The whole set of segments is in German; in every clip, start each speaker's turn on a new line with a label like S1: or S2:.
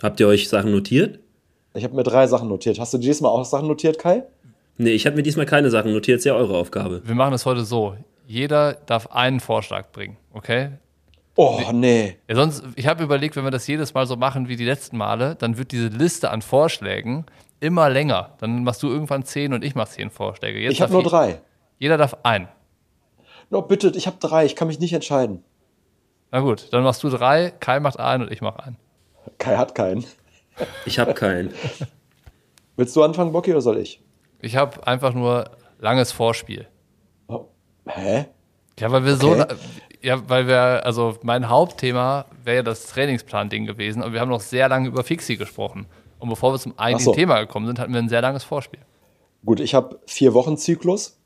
S1: Habt ihr euch Sachen notiert?
S2: Ich habe mir 3 Sachen notiert. Hast du diesmal auch Sachen notiert, Kai?
S1: Nee, ich habe mir diesmal keine Sachen notiert, ist ja eure Aufgabe.
S3: Wir machen es heute so. Jeder darf einen Vorschlag bringen, okay?
S2: Oh, nee.
S3: Ja, sonst, ich habe überlegt, wenn wir das jedes Mal so machen wie die letzten Male, dann wird diese Liste an Vorschlägen immer länger. Dann machst du irgendwann 10 und ich mach 10 Vorschläge. Jetzt
S2: Ich habe nur 3.
S3: Jeder darf einen.
S2: No, bitte, ich habe 3. Ich kann mich nicht entscheiden.
S3: Na gut, dann machst du 3, Kai macht einen und ich mach einen.
S2: Kai hat keinen.
S1: Ich habe keinen.
S2: Willst du anfangen, Bocki, oder soll ich?
S3: Ich habe einfach nur langes Vorspiel.
S2: Oh. Hä?
S3: Ja, weil wir
S2: Okay.
S3: also mein Hauptthema wäre ja das Trainingsplan-Ding gewesen, und wir haben noch sehr lange über Fixie gesprochen. Und bevor wir zum eigentlichen
S2: Ach so.
S3: Thema gekommen sind, hatten wir ein sehr langes Vorspiel.
S2: Gut, ich habe 4 Wochen Zyklus.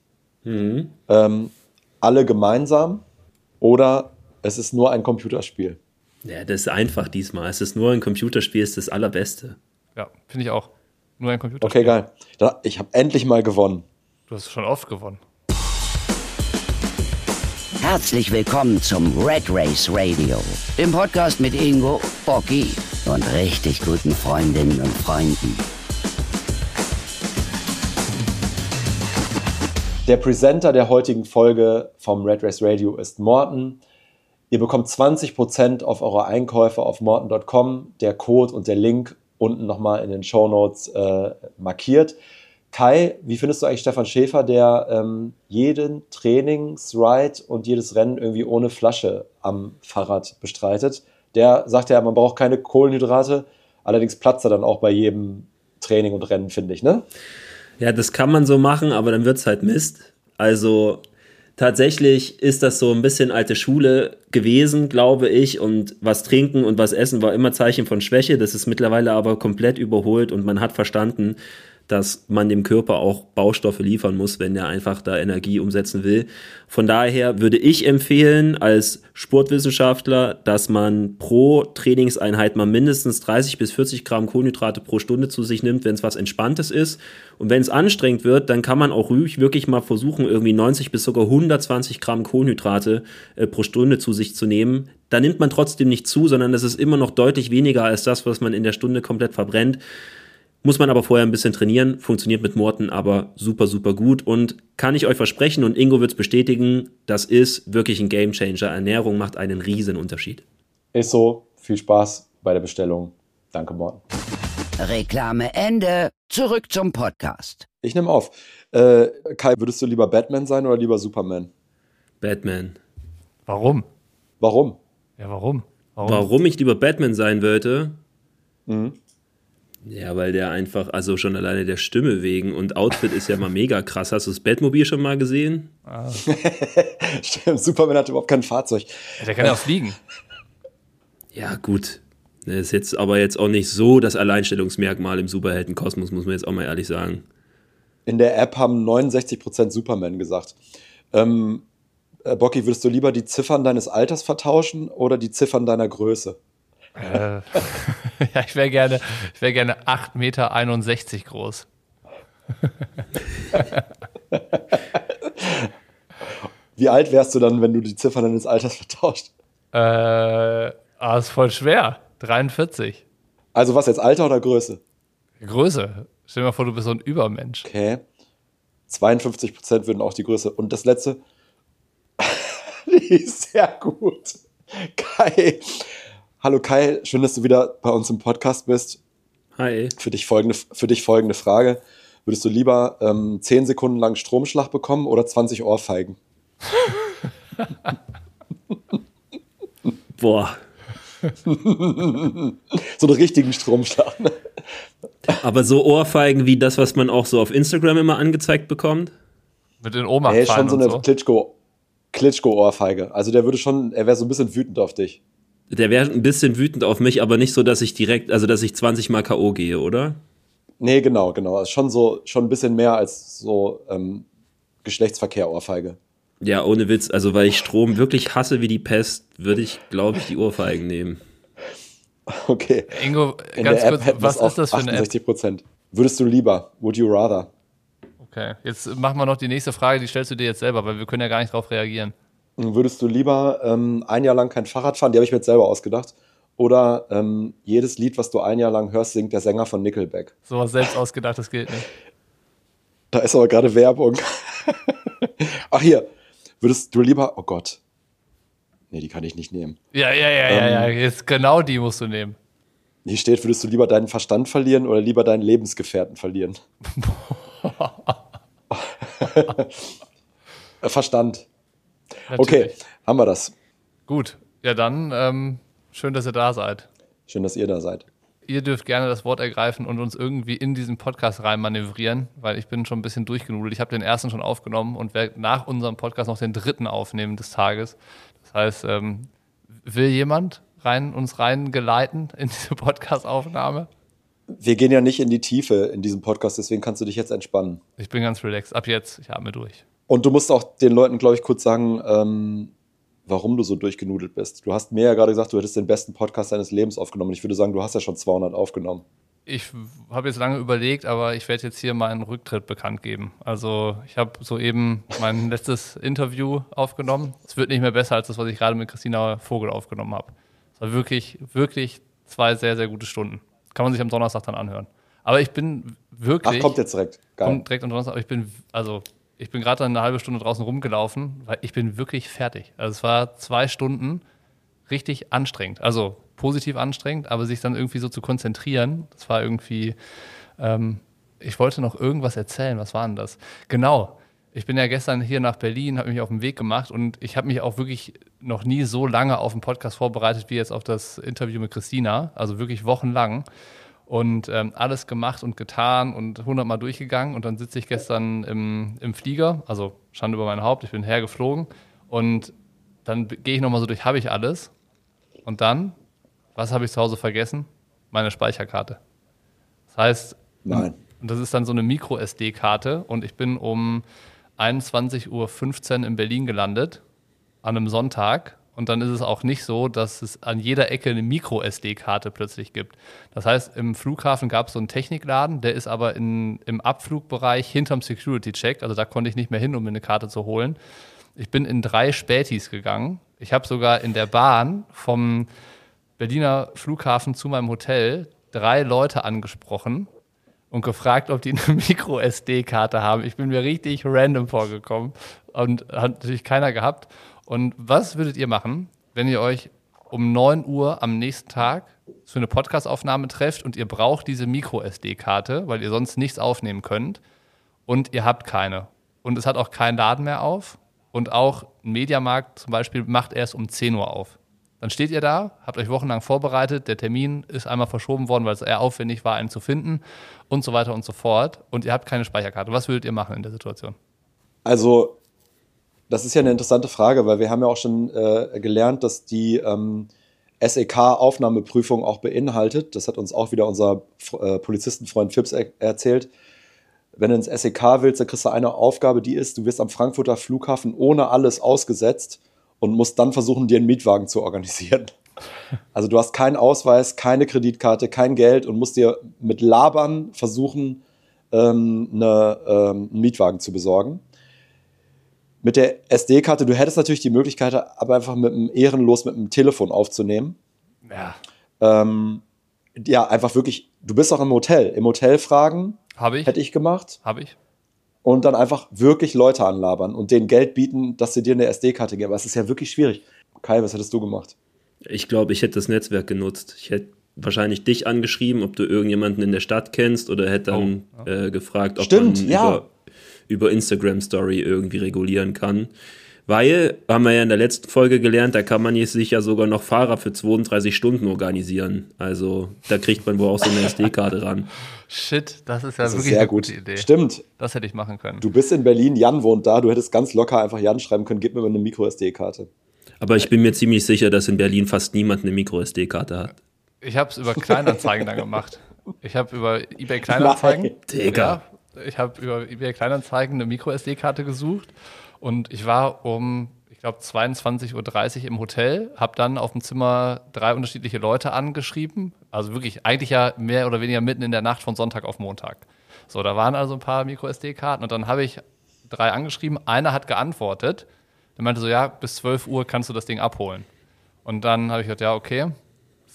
S2: Alle gemeinsam. Oder es ist nur ein Computerspiel.
S1: Ja, das ist einfach diesmal. Es ist nur ein Computerspiel, ist das Allerbeste.
S3: Ja, finde ich auch. Nur ein Computerspiel.
S2: Okay, geil. Ich habe endlich mal gewonnen.
S3: Du hast schon oft gewonnen.
S4: Herzlich willkommen zum Red Race Radio, dem Podcast mit Ingo, Bocki und richtig guten Freundinnen und Freunden.
S2: Der Presenter der heutigen Folge vom Red Race Radio ist Morten. Ihr bekommt 20% auf eure Einkäufe auf morten.com. Der Code und der Link unten nochmal in den Shownotes markiert. Kai, wie findest du eigentlich Stefan Schäfer, der jeden Trainingsride und jedes Rennen irgendwie ohne Flasche am Fahrrad bestreitet? Der sagt ja, man braucht keine Kohlenhydrate, allerdings platzt er dann auch bei jedem Training und Rennen, finde ich, ne?
S1: Ja, das kann man so machen, aber dann wird's halt Mist. Also tatsächlich ist das so ein bisschen alte Schule gewesen, glaube ich. Und was trinken und was essen war immer Zeichen von Schwäche. Das ist mittlerweile aber komplett überholt und man hat verstanden, dass man dem Körper auch Baustoffe liefern muss, wenn der einfach da Energie umsetzen will. Von daher würde ich empfehlen, als Sportwissenschaftler, dass man pro Trainingseinheit mal mindestens 30 bis 40 Gramm Kohlenhydrate pro Stunde zu sich nimmt, wenn es was Entspanntes ist. Und wenn es anstrengend wird, dann kann man auch ruhig wirklich mal versuchen, irgendwie 90 bis sogar 120 Gramm Kohlenhydrate pro Stunde zu sich zu nehmen. Da nimmt man trotzdem nicht zu, sondern das ist immer noch deutlich weniger als das, was man in der Stunde komplett verbrennt. Muss man aber vorher ein bisschen trainieren, funktioniert mit Morten aber super, super gut und kann ich euch versprechen, und Ingo wird es bestätigen, das ist wirklich ein Gamechanger. Ernährung macht einen riesen Unterschied.
S2: Ist so, viel Spaß bei der Bestellung. Danke, Morten.
S4: Reklame Ende. Zurück zum Podcast.
S2: Ich nehme auf. Kai, würdest du lieber Batman sein oder lieber Superman?
S1: Batman.
S3: Warum?
S2: Warum?
S3: Ja, warum?
S1: Warum ich lieber Batman sein wollte? Ja, weil der einfach, also schon alleine der Stimme wegen, und Outfit ist ja mal mega krass. Hast du das Batmobil schon mal gesehen?
S2: Stimmt, Superman hat überhaupt kein Fahrzeug.
S3: Ja, der kann ja auch fliegen.
S1: Ja, gut. Das ist jetzt aber jetzt auch nicht so das Alleinstellungsmerkmal im Superheldenkosmos, muss man jetzt auch mal ehrlich sagen.
S2: In der App haben 69% Superman gesagt. Bocki, würdest du lieber die Ziffern deines Alters vertauschen oder die Ziffern deiner Größe?
S3: Ja, ich wäre gerne 8,61 Meter groß.
S2: Wie alt wärst du dann, wenn du die Ziffern deines Alters vertauscht?
S3: Ist voll schwer. 43.
S2: Also was jetzt, Alter oder Größe?
S3: Größe. Stell dir mal vor, du bist so ein Übermensch.
S2: Okay. 52% würden auch die Größe. Und das letzte, die ist sehr gut. Kai. Hallo Kai, schön, dass du wieder bei uns im Podcast bist.
S1: Hi.
S2: Für dich folgende Frage. Würdest du lieber 10 Sekunden lang Stromschlag bekommen oder 20 Ohrfeigen?
S1: Boah.
S2: So einen richtigen Stromschlag. Ne?
S1: Aber so Ohrfeigen wie das, was man auch so auf Instagram immer angezeigt bekommt?
S3: Mit den Oma
S2: Hey, schon so eine
S3: so.
S2: Klitschko-Ohrfeige. Also er wäre so ein bisschen wütend auf dich.
S1: Der wäre ein bisschen wütend auf mich, aber nicht so, dass ich 20 Mal K.O. gehe, oder?
S2: Nee, genau. Also schon ein bisschen mehr als so Geschlechtsverkehr-Ohrfeige.
S1: Ja, ohne Witz. Also, weil ich Strom wirklich hasse wie die Pest, würde ich, glaube ich, die Ohrfeigen nehmen.
S2: Okay.
S3: Ingo,
S2: In
S3: ganz
S2: der App
S3: kurz,
S2: hätten
S3: was
S2: es auch
S3: ist das für eine App?
S2: 68%. Würdest du lieber? Would you rather?
S3: Okay, jetzt machen wir noch die nächste Frage, die stellst du dir jetzt selber, weil wir können ja gar nicht drauf reagieren.
S2: Würdest du lieber ein Jahr lang kein Fahrrad fahren? Die habe ich mir jetzt selber ausgedacht. oder jedes Lied, was du ein Jahr lang hörst, singt der Sänger von Nickelback.
S3: Sowas selbst ausgedachtes gilt nicht.
S2: Da ist aber gerade Werbung. Ach hier, würdest du lieber, oh Gott, nee, die kann ich nicht nehmen.
S3: Ja, jetzt genau die musst du nehmen.
S2: Hier steht, würdest du lieber deinen Verstand verlieren oder lieber deinen Lebensgefährten verlieren? Verstand.
S3: Natürlich.
S2: Okay, haben wir das.
S3: Gut, ja dann schön, dass ihr da seid.
S2: Schön, dass ihr da seid.
S3: Ihr dürft gerne das Wort ergreifen und uns irgendwie in diesen Podcast rein manövrieren, weil ich bin schon ein bisschen durchgenudelt. Ich habe den ersten schon aufgenommen und werde nach unserem Podcast noch den dritten aufnehmen des Tages. Das heißt, will jemand uns reingeleiten in diese Podcast-Aufnahme?
S2: Wir gehen ja nicht in die Tiefe in diesem Podcast, deswegen kannst du dich jetzt entspannen.
S3: Ich bin ganz relaxed. Ab jetzt, ich atme durch.
S2: Und du musst auch den Leuten, glaube ich, kurz sagen, warum du so durchgenudelt bist. Du hast mir ja gerade gesagt, du hättest den besten Podcast deines Lebens aufgenommen. Ich würde sagen, du hast ja schon 200 aufgenommen.
S3: Ich habe jetzt lange überlegt, aber ich werde jetzt hier meinen Rücktritt bekannt geben. Also ich habe soeben mein letztes Interview aufgenommen. Es wird nicht mehr besser als das, was ich gerade mit Christina Vogel aufgenommen habe. Es war wirklich, wirklich 2 sehr, sehr gute Stunden. Kann man sich am Donnerstag dann anhören. Aber ich bin wirklich...
S2: Ach, kommt jetzt direkt. Geil.
S3: Kommt direkt am Donnerstag. Aber ich bin gerade eine halbe Stunde draußen rumgelaufen, weil ich bin wirklich fertig. Also es war 2 Stunden richtig anstrengend. Also positiv anstrengend, aber sich dann irgendwie so zu konzentrieren, das war irgendwie, ich wollte noch irgendwas erzählen. Was war denn das? Genau, ich bin ja gestern hier nach Berlin, habe mich auf den Weg gemacht und ich habe mich auch wirklich noch nie so lange auf einen Podcast vorbereitet, wie jetzt auf das Interview mit Christina. Also wirklich wochenlang. Und alles gemacht und getan und 100-mal durchgegangen. Und dann sitze ich gestern im Flieger, also Schande über mein Haupt, ich bin hergeflogen. Und dann gehe ich nochmal so durch, habe ich alles. Und dann, was habe ich zu Hause vergessen? Meine Speicherkarte. Das heißt,
S2: Nein.
S3: Und das ist dann so eine Micro-SD-Karte. Und ich bin um 21:15 Uhr in Berlin gelandet, an einem Sonntag. Und dann ist es auch nicht so, dass es an jeder Ecke eine Micro-SD-Karte plötzlich gibt. Das heißt, im Flughafen gab es so einen Technikladen, der ist aber im Abflugbereich hinterm Security-Check. Also da konnte ich nicht mehr hin, um mir eine Karte zu holen. Ich bin in 3 Spätis gegangen. Ich habe sogar in der Bahn vom Berliner Flughafen zu meinem Hotel 3 Leute angesprochen und gefragt, ob die eine Micro-SD-Karte haben. Ich bin mir richtig random vorgekommen und hat natürlich keiner gehabt. Und was würdet ihr machen, wenn ihr euch um 9 Uhr am nächsten Tag für eine Podcast-Aufnahme trefft und ihr braucht diese Micro-SD-Karte, weil ihr sonst nichts aufnehmen könnt und ihr habt keine. Und es hat auch keinen Laden mehr auf und auch ein Mediamarkt zum Beispiel macht erst um 10 Uhr auf. Dann steht ihr da, habt euch wochenlang vorbereitet, der Termin ist einmal verschoben worden, weil es eher aufwendig war, einen zu finden und so weiter und so fort. Und ihr habt keine Speicherkarte. Was würdet ihr machen in der Situation?
S2: Also, das ist ja eine interessante Frage, weil wir haben ja auch schon gelernt, dass die SEK-Aufnahmeprüfung auch beinhaltet. Das hat uns auch wieder unser Polizistenfreund Phipps erzählt. Wenn du ins SEK willst, dann kriegst du eine Aufgabe, die ist, du wirst am Frankfurter Flughafen ohne alles ausgesetzt und musst dann versuchen, dir einen Mietwagen zu organisieren. Also du hast keinen Ausweis, keine Kreditkarte, kein Geld und musst dir mit Labern versuchen, einen Mietwagen zu besorgen. Mit der SD-Karte, du hättest natürlich die Möglichkeit, aber einfach mit dem Telefon aufzunehmen.
S3: Ja.
S2: Ja, einfach wirklich, du bist auch im Hotel. Im Hotel fragen,
S3: Habe ich.
S2: hätte ich gemacht.
S3: Habe ich.
S2: Und dann einfach wirklich Leute anlabern und denen Geld bieten, dass sie dir eine SD-Karte geben. Aber es ist ja wirklich schwierig. Kai, was hättest du gemacht?
S1: Ich glaube, ich hätte das Netzwerk genutzt. Ich hätte wahrscheinlich dich angeschrieben, ob du irgendjemanden in der Stadt kennst oder hätte dann gefragt, ob man über Instagram-Story irgendwie regulieren kann. Weil, haben wir ja in der letzten Folge gelernt, da kann man sich ja sogar noch Fahrer für 32 Stunden organisieren. Also da kriegt man wohl auch so eine SD-Karte ran.
S3: Shit, das ist ja
S2: Das ist
S3: wirklich
S2: sehr
S3: eine
S2: gut.
S3: gute Idee.
S2: Stimmt.
S3: Das hätte ich machen können.
S2: Du bist in Berlin, Jan wohnt da, du hättest ganz locker einfach Jan schreiben können, gib mir mal eine Micro-SD-Karte.
S1: Aber ich bin mir ziemlich sicher, dass in Berlin fast niemand eine Micro-SD-Karte hat.
S3: Ich habe es über Kleinanzeigen dann gemacht. Ich habe über eBay Kleinanzeigen.
S1: Digga.
S3: Ja, ich habe über eBay Kleinanzeigen eine Micro-SD-Karte gesucht und ich war um, ich glaube, 22:30 Uhr im Hotel, habe dann auf dem Zimmer 3 unterschiedliche Leute angeschrieben. Also wirklich eigentlich ja mehr oder weniger mitten in der Nacht von Sonntag auf Montag. So, da waren also ein paar Micro-SD-Karten und dann habe ich 3 angeschrieben. Einer hat geantwortet. Der meinte so, ja, bis 12 Uhr kannst du das Ding abholen. Und dann habe ich gesagt, ja, okay.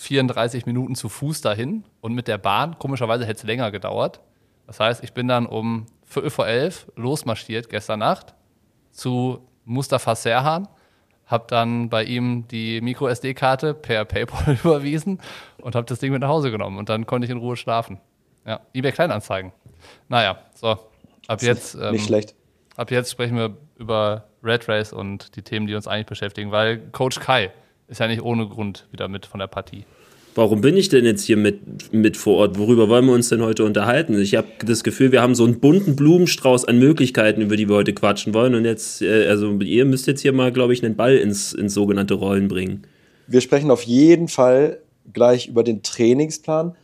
S3: 34 Minuten zu Fuß dahin und mit der Bahn, komischerweise hätte es länger gedauert. Das heißt, ich bin dann um 11:15 losmarschiert gestern Nacht zu Mustafa Serhan, habe dann bei ihm die Micro-SD-Karte per PayPal überwiesen und habe das Ding mit nach Hause genommen und dann konnte ich in Ruhe schlafen. Ja, eBay Kleinanzeigen. Naja, so, ab jetzt
S2: nicht schlecht.
S3: Ab jetzt sprechen wir über Red Race und die Themen, die uns eigentlich beschäftigen, weil Coach Kai ist ja nicht ohne Grund wieder mit von der Partie.
S1: Warum bin ich denn jetzt hier mit vor Ort? Worüber wollen wir uns denn heute unterhalten? Ich habe das Gefühl, wir haben so einen bunten Blumenstrauß an Möglichkeiten, über die wir heute quatschen wollen. Und jetzt, also ihr müsst jetzt hier mal, glaube ich, einen Ball ins sogenannte Rollen bringen.
S2: Wir sprechen auf jeden Fall gleich über den Trainingsplan.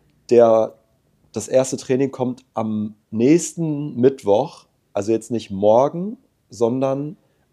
S2: Das erste Training kommt am nächsten Mittwoch, also jetzt nicht morgen, sondern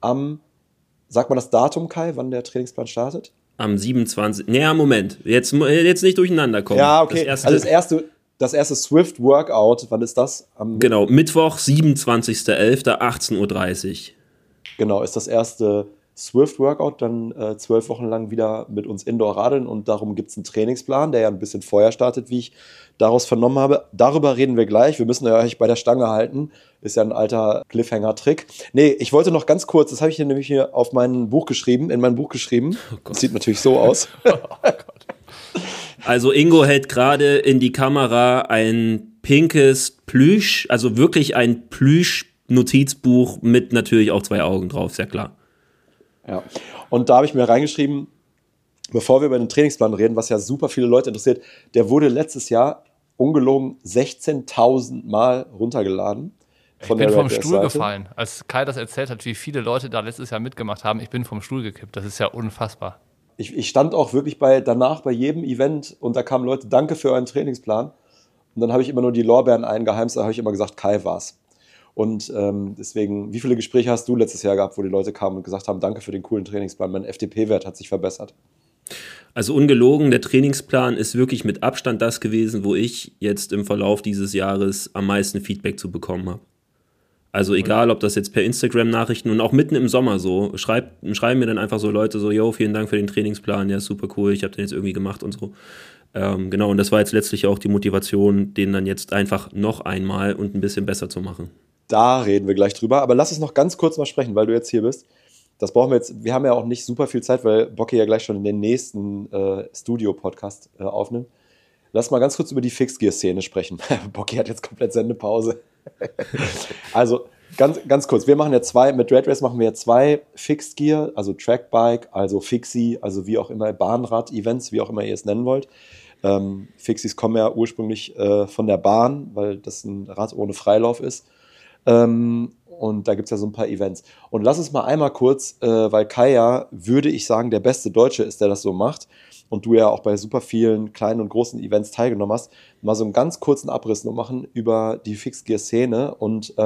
S2: sag mal das Datum, Kai, wann der Trainingsplan startet?
S1: Am 27. Naja, Moment. Jetzt nicht durcheinander kommen.
S2: Ja, okay. Das erste Swift Workout, wann ist das?
S1: Genau, Mittwoch, 27.11., 18:30 Uhr.
S2: Genau, ist das erste Swift Workout, dann 12 Wochen lang wieder mit uns Indoor radeln und darum gibt es einen Trainingsplan, der ja ein bisschen vorher startet, wie ich daraus vernommen habe. Darüber reden wir gleich. Wir müssen euch bei der Stange halten. Ist ja ein alter Cliffhanger-Trick. Nee, ich wollte noch ganz kurz, das habe ich nämlich hier in mein Buch geschrieben.
S1: Oh,
S2: das sieht natürlich so aus.
S3: Oh Gott.
S1: Also Ingo hält gerade in die Kamera ein pinkes Plüsch, also wirklich ein Plüsch-Notizbuch mit natürlich auch 2 Augen drauf, sehr klar.
S2: Ja, und da habe ich mir reingeschrieben, bevor wir über den Trainingsplan reden, was ja super viele Leute interessiert, der wurde letztes Jahr ungelogen 16.000 Mal runtergeladen.
S3: Ich bin vom Stuhl gefallen. Als Kai das erzählt hat, wie viele Leute da letztes Jahr mitgemacht haben, ich bin vom Stuhl gekippt. Das ist ja unfassbar.
S2: Ich stand auch wirklich danach bei jedem Event und da kamen Leute, danke für euren Trainingsplan. Und dann habe ich immer nur die Lorbeeren eingeheimst, da habe ich immer gesagt, Kai war's. Und deswegen, wie viele Gespräche hast du letztes Jahr gehabt, wo die Leute kamen und gesagt haben, danke für den coolen Trainingsplan, mein FTP-Wert hat sich verbessert?
S1: Also ungelogen, der Trainingsplan ist wirklich mit Abstand das gewesen, wo ich jetzt im Verlauf dieses Jahres am meisten Feedback zu bekommen habe. Also egal, ob das jetzt per Instagram-Nachrichten und auch mitten im Sommer so, schreiben mir dann einfach so Leute so, yo, vielen Dank für den Trainingsplan, ja, super cool, ich habe den jetzt irgendwie gemacht und so. Genau, und das war jetzt letztlich auch die Motivation, den dann jetzt einfach noch einmal und ein bisschen besser zu machen.
S2: Da reden wir gleich drüber, aber lass uns noch ganz kurz mal sprechen, weil du jetzt hier bist. Das brauchen wir jetzt, wir haben ja auch nicht super viel Zeit, weil Bocki ja gleich schon in den nächsten Studio-Podcast aufnimmt. Lass mal ganz kurz über die Fixed-Gear-Szene sprechen. Bocki hat jetzt komplett Sendepause. Also ganz kurz, wir machen ja mit Red Race machen wir ja 2 Fixed Gear, also Trackbike, also Fixie, also wie auch immer, Bahnrad-Events, wie auch immer ihr es nennen wollt. Fixies kommen ja ursprünglich von der Bahn, weil das ein Rad ohne Freilauf ist. Und da gibt es ja so ein paar Events. Und lass uns mal einmal kurz, weil Kai ja, würde ich sagen, der beste Deutsche ist, der das so macht, und du ja auch bei super vielen kleinen und großen Events teilgenommen hast, mal so einen ganz kurzen Abriss nur machen über die Fixed-Gear-Szene und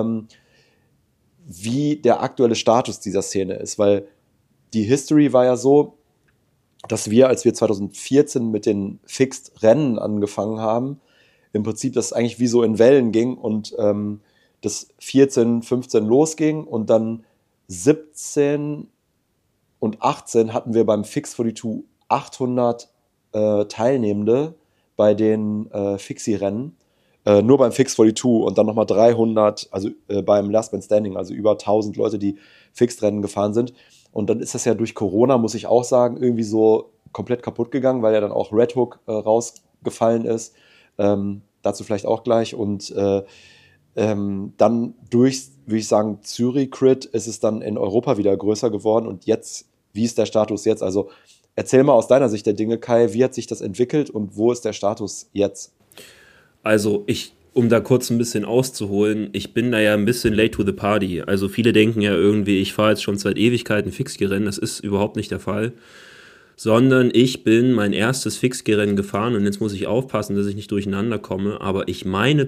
S2: wie der aktuelle Status dieser Szene ist. Weil die History war ja so, dass wir, als wir 2014 mit den Fixed-Rennen angefangen haben, im Prinzip das eigentlich wie so in Wellen ging und das 14, 15 losging und dann 17 und 18 hatten wir beim Fix 42 800 Teilnehmende bei den Fixie-Rennen, nur beim Fix 42 und dann nochmal 300, also beim Last Man Standing, also über 1000 Leute, die Fixed-Rennen gefahren sind. Und dann ist das ja durch Corona, muss ich auch sagen, irgendwie so komplett kaputt gegangen, weil ja dann auch Red Hook rausgefallen ist. Dazu vielleicht auch gleich. Und dann durch, würde ich sagen, Zürich Crit ist es dann in Europa wieder größer geworden. Und jetzt, wie ist der Status jetzt? Also erzähl mal aus deiner Sicht der Dinge, Kai, wie hat sich das entwickelt und wo ist der Status jetzt?
S1: Also um da kurz ein bisschen auszuholen, ich bin da ja ein bisschen late to the party. Also viele denken ja irgendwie, ich fahre jetzt schon seit Ewigkeiten Fixgear-Rennen. Das ist überhaupt nicht der Fall. Sondern ich bin mein erstes Fixgear-Rennen gefahren und jetzt muss ich aufpassen, dass ich nicht durcheinander komme, aber ich meine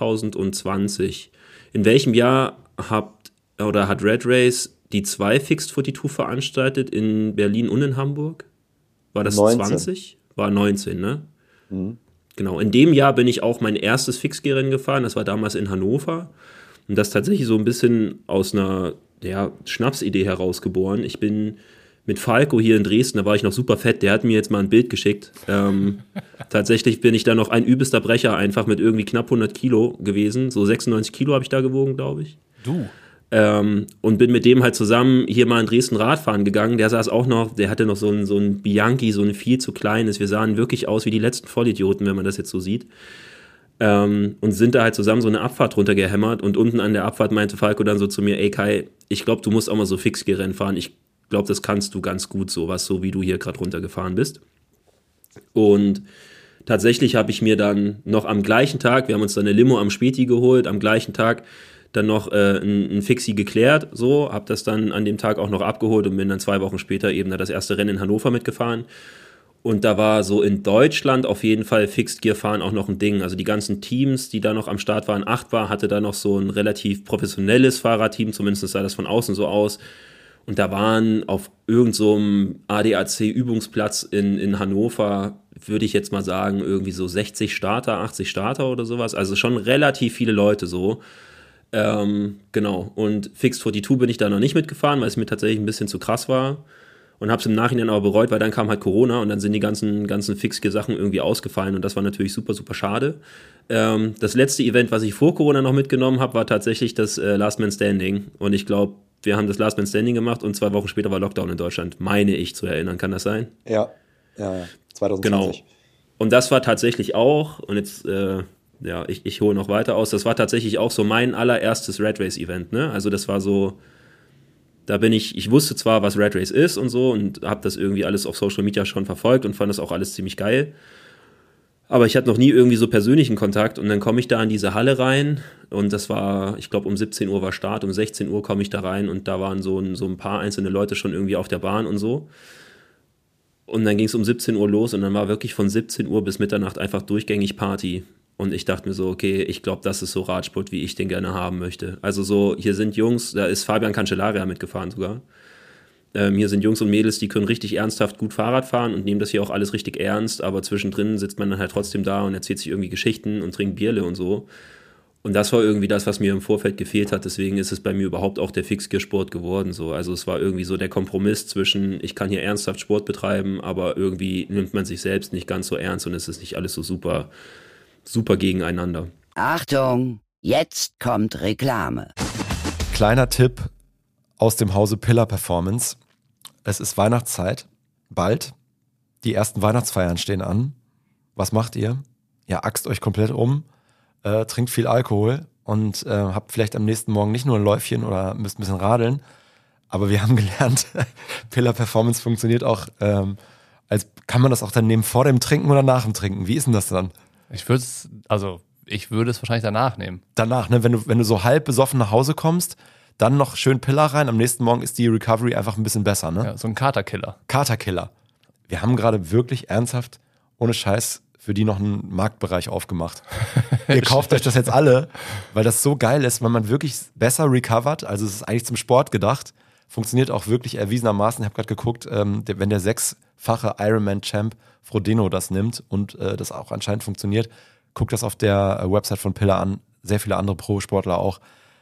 S1: 2020. In welchem Jahr hat Red Race die 2 Fixed 42 veranstaltet in Berlin und in Hamburg? War das
S2: 19.
S1: 20? War 19, ne?
S2: Mhm.
S1: Genau, in dem Jahr bin ich auch mein erstes Fixgear-Rennen gefahren, das war damals in Hannover und das tatsächlich so ein bisschen aus einer Schnapsidee herausgeboren. Ich bin mit Falco hier in Dresden, da war ich noch super fett, der hat mir jetzt mal ein Bild geschickt. Tatsächlich bin ich da noch ein übelster Brecher einfach mit irgendwie knapp 100 Kilo gewesen. So 96 Kilo habe ich da gewogen, glaube ich.
S3: Du?
S1: Und bin mit dem halt zusammen hier mal in Dresden Radfahren gegangen. Der saß auch noch, der hatte noch so ein Bianchi, so ein viel zu kleines. Wir sahen wirklich aus wie die letzten Vollidioten, wenn man das jetzt so sieht. Und sind da halt zusammen so eine Abfahrt runtergehämmert. Und unten an der Abfahrt meinte Falco dann so zu mir, ey Kai, ich glaube, du musst auch mal so Fixgear-Rennen fahren. Ich glaube, das kannst du ganz gut, sowas, so wie du hier gerade runtergefahren bist. Und tatsächlich habe ich mir dann noch am gleichen Tag, wir haben uns dann eine Limo am Späti geholt, am gleichen Tag dann noch ein Fixie geklärt, so, habe das dann an dem Tag auch noch abgeholt und bin dann 2 Wochen später eben da das erste Rennen in Hannover mitgefahren. Und da war so in Deutschland auf jeden Fall Fixed Gear fahren auch noch ein Ding. Also die ganzen Teams, die da noch am Start waren, 8 war, hatte da noch so ein relativ professionelles Fahrradteam, zumindest sah das von außen so aus. Und da waren auf irgend so einem ADAC-Übungsplatz in Hannover, würde ich jetzt mal sagen, irgendwie so 60 Starter, 80 Starter oder sowas. Also schon relativ viele Leute so. Genau. Und Fixed 42 bin ich da noch nicht mitgefahren, weil es mir tatsächlich ein bisschen zu krass war. Und habe es im Nachhinein aber bereut, weil dann kam halt Corona und dann sind die ganzen Fixgear-Sachen irgendwie ausgefallen und das war natürlich super, super schade. Das letzte Event, was ich vor Corona noch mitgenommen habe, war tatsächlich das Last Man Standing. Und ich glaube, wir haben das Last Man Standing gemacht und 2 Wochen später war Lockdown in Deutschland, meine ich zu erinnern. Kann das sein?
S2: Ja, 2020.
S1: Genau. Und das war tatsächlich auch, und jetzt, ich hole noch weiter aus, das war tatsächlich auch so mein allererstes Red Race Event, ne? Also das war so, da bin ich wusste zwar, was Red Race ist und so und habe das irgendwie alles auf Social Media schon verfolgt und fand das auch alles ziemlich geil. Aber ich hatte noch nie irgendwie so persönlichen Kontakt und dann komme ich da in diese Halle rein und das war, ich glaube um 17 Uhr war Start, um 16 Uhr komme ich da rein und da waren so ein paar einzelne Leute schon irgendwie auf der Bahn und so. Und dann ging es um 17 Uhr los und dann war wirklich von 17 Uhr bis Mitternacht einfach durchgängig Party. Und ich dachte mir so, okay, ich glaube, das ist so Radsport, wie ich den gerne haben möchte. Also so, hier sind Jungs, da ist Fabian Cancellaria mitgefahren sogar. Hier sind Jungs und Mädels, die können richtig ernsthaft gut Fahrrad fahren und nehmen das hier auch alles richtig ernst, aber zwischendrin sitzt man dann halt trotzdem da und erzählt sich irgendwie Geschichten und trinkt Bierle und so. Und das war irgendwie das, was mir im Vorfeld gefehlt hat, deswegen ist es bei mir überhaupt auch der Fixgear-Sport geworden. So. Also es war irgendwie so der Kompromiss zwischen, ich kann hier ernsthaft Sport betreiben, aber irgendwie nimmt man sich selbst nicht ganz so ernst und es ist nicht alles so super gegeneinander.
S4: Achtung, jetzt kommt Reklame.
S2: Kleiner Tipp aus dem Hause Pillar Performance. Es ist Weihnachtszeit, bald. Die ersten Weihnachtsfeiern stehen an. Was macht ihr? Ihr axt euch komplett um, trinkt viel Alkohol und habt vielleicht am nächsten Morgen nicht nur ein Läufchen oder müsst ein bisschen radeln. Aber wir haben gelernt, Pillar Performance funktioniert auch, kann man das auch dann nehmen vor dem Trinken oder nach dem Trinken? Wie ist denn das dann?
S3: Ich würde es wahrscheinlich danach nehmen.
S2: Danach, ne? Wenn du so halb besoffen nach Hause kommst, dann noch schön Pillar rein. Am nächsten Morgen ist die Recovery einfach ein bisschen besser, ne?
S3: Ja, so ein Katerkiller.
S2: Katerkiller. Wir haben gerade wirklich ernsthaft, ohne Scheiß, für die noch einen Marktbereich aufgemacht. Ihr kauft euch das jetzt alle, weil das so geil ist, weil man wirklich besser recovert. Also es ist eigentlich zum Sport gedacht. Funktioniert auch wirklich erwiesenermaßen. Ich habe gerade geguckt, wenn der 6-fache Ironman-Champ Frodeno das nimmt und das auch anscheinend funktioniert, guckt das auf der Website von Pillar an. Sehr viele andere Pro-Sportler auch.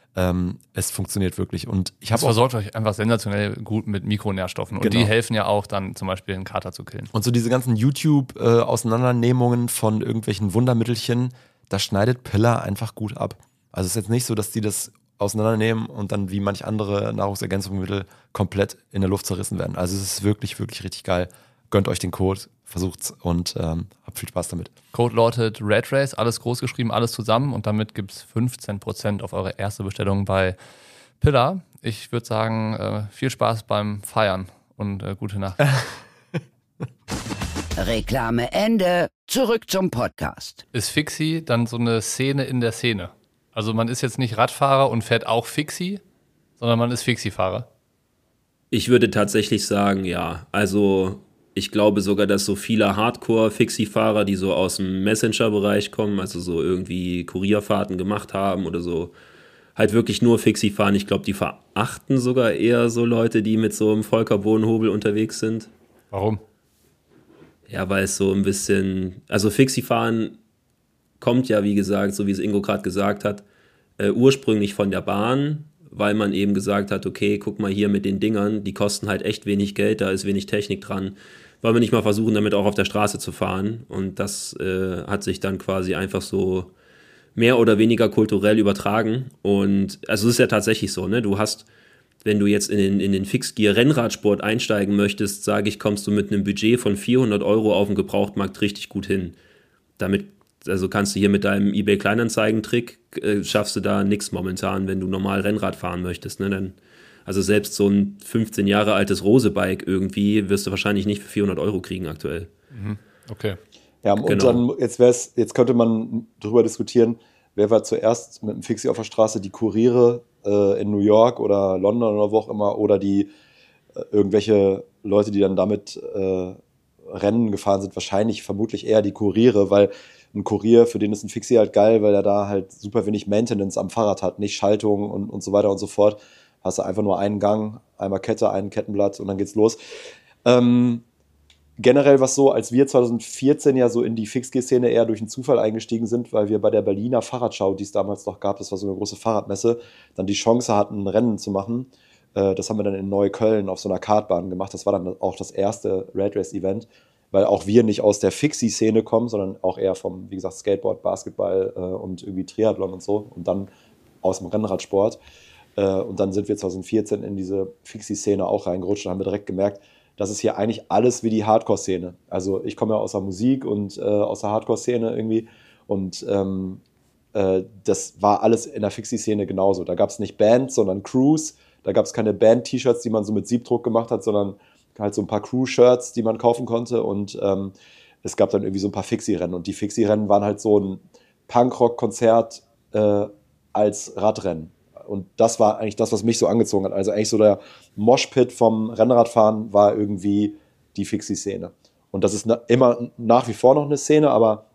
S2: Es funktioniert wirklich. Und ich habe
S3: versorgt euch einfach sensationell gut mit Mikronährstoffen. Und
S2: Genau.
S3: die helfen ja auch dann zum Beispiel einen Kater zu killen.
S2: Und so diese ganzen YouTube-Auseinandernehmungen von irgendwelchen Wundermittelchen, da schneidet Pillar einfach gut ab. Also es ist jetzt nicht so, dass die das auseinandernehmen und dann wie manch andere Nahrungsergänzungsmittel komplett in der Luft zerrissen werden. Also es ist wirklich, wirklich richtig geil. Gönnt euch den Code, versucht's und habt viel Spaß damit.
S3: Code lautet Red Race, alles groß geschrieben, alles zusammen und damit gibt es 15% auf eure erste Bestellung bei Pillar. Ich würde sagen, viel Spaß beim Feiern und gute Nacht.
S4: Reklame Ende. Zurück zum Podcast.
S3: Ist Fixie dann so eine Szene in der Szene? Also man ist jetzt nicht Radfahrer und fährt auch Fixie, sondern man ist Fixie-Fahrer.
S1: Ich würde tatsächlich sagen, ja. Also ich glaube sogar, dass so viele Hardcore-Fixie-Fahrer, die so aus dem Messenger-Bereich kommen, also so irgendwie Kurierfahrten gemacht haben oder so, halt wirklich nur Fixie fahren. Ich glaube, die verachten sogar eher so Leute, die mit so einem Volker-Bohnenhobel unterwegs sind.
S3: Warum?
S1: Ja, weil es so ein bisschen, also Fixie fahren kommt ja, wie gesagt, so wie es Ingo gerade gesagt hat, ursprünglich von der Bahn, weil man eben gesagt hat, okay, guck mal hier mit den Dingern, die kosten halt echt wenig Geld, da ist wenig Technik dran. Wollen wir nicht mal versuchen, damit auch auf der Straße zu fahren? Und das hat sich dann quasi einfach so mehr oder weniger kulturell übertragen. Und also es ist ja tatsächlich so, ne? Du hast, wenn du jetzt in den Fixgear-Rennradsport einsteigen möchtest, sage ich, kommst du mit einem Budget von 400 € auf dem Gebrauchtmarkt richtig gut hin. Damit, also kannst du hier mit deinem eBay-Kleinanzeigen-Trick, schaffst du da nichts momentan, wenn du normal Rennrad fahren möchtest. Ne? Dann, also selbst so ein 15 Jahre altes Rose-Bike irgendwie wirst du wahrscheinlich nicht für 400 € kriegen aktuell.
S3: Okay.
S2: Ja, und
S1: Genau.
S2: dann, jetzt könnte man darüber diskutieren, wer war zuerst mit dem Fixie auf der Straße, die Kuriere in New York oder London oder wo auch immer, oder die irgendwelche Leute, die dann damit Rennen gefahren sind, wahrscheinlich vermutlich eher die Kuriere, weil ein Kurier, für den ist ein Fixie halt geil, weil er da halt super wenig Maintenance am Fahrrad hat, nicht Schaltung und so weiter und so fort. Hast du einfach nur einen Gang, einmal Kette, ein Kettenblatt und dann geht's los. Generell was so, als wir 2014 ja so in die Fixgear-Szene eher durch einen Zufall eingestiegen sind, weil wir bei der Berliner Fahrradschau, die es damals noch gab, das war so eine große Fahrradmesse, dann die Chance hatten, ein Rennen zu machen. Das haben wir dann in Neukölln auf so einer Kartbahn gemacht. Das war dann auch das erste Rad Race Event, weil auch wir nicht aus der Fixie-Szene kommen, sondern auch eher vom, wie gesagt, Skateboard, Basketball und irgendwie Triathlon und so und dann aus dem Rennradsport. Und dann sind wir 2014 in diese Fixie-Szene auch reingerutscht und haben wir direkt gemerkt, das ist hier eigentlich alles wie die Hardcore-Szene. Also ich komme ja aus der Musik und aus der Hardcore-Szene irgendwie und das war alles in der Fixie-Szene genauso. Da gab es nicht Bands, sondern Crews. Da gab es keine Band-T-Shirts, die man so mit Siebdruck gemacht hat, sondern halt so ein paar Crew-Shirts, die man kaufen konnte und es gab dann irgendwie so ein paar Fixie-Rennen und die Fixie-Rennen waren halt so ein Punkrock-Konzert als Radrennen. Und das war eigentlich das, was mich so angezogen hat. Also eigentlich so der Moshpit vom Rennradfahren war irgendwie die Fixie-Szene. Und das ist immer nach wie vor noch eine Szene, aber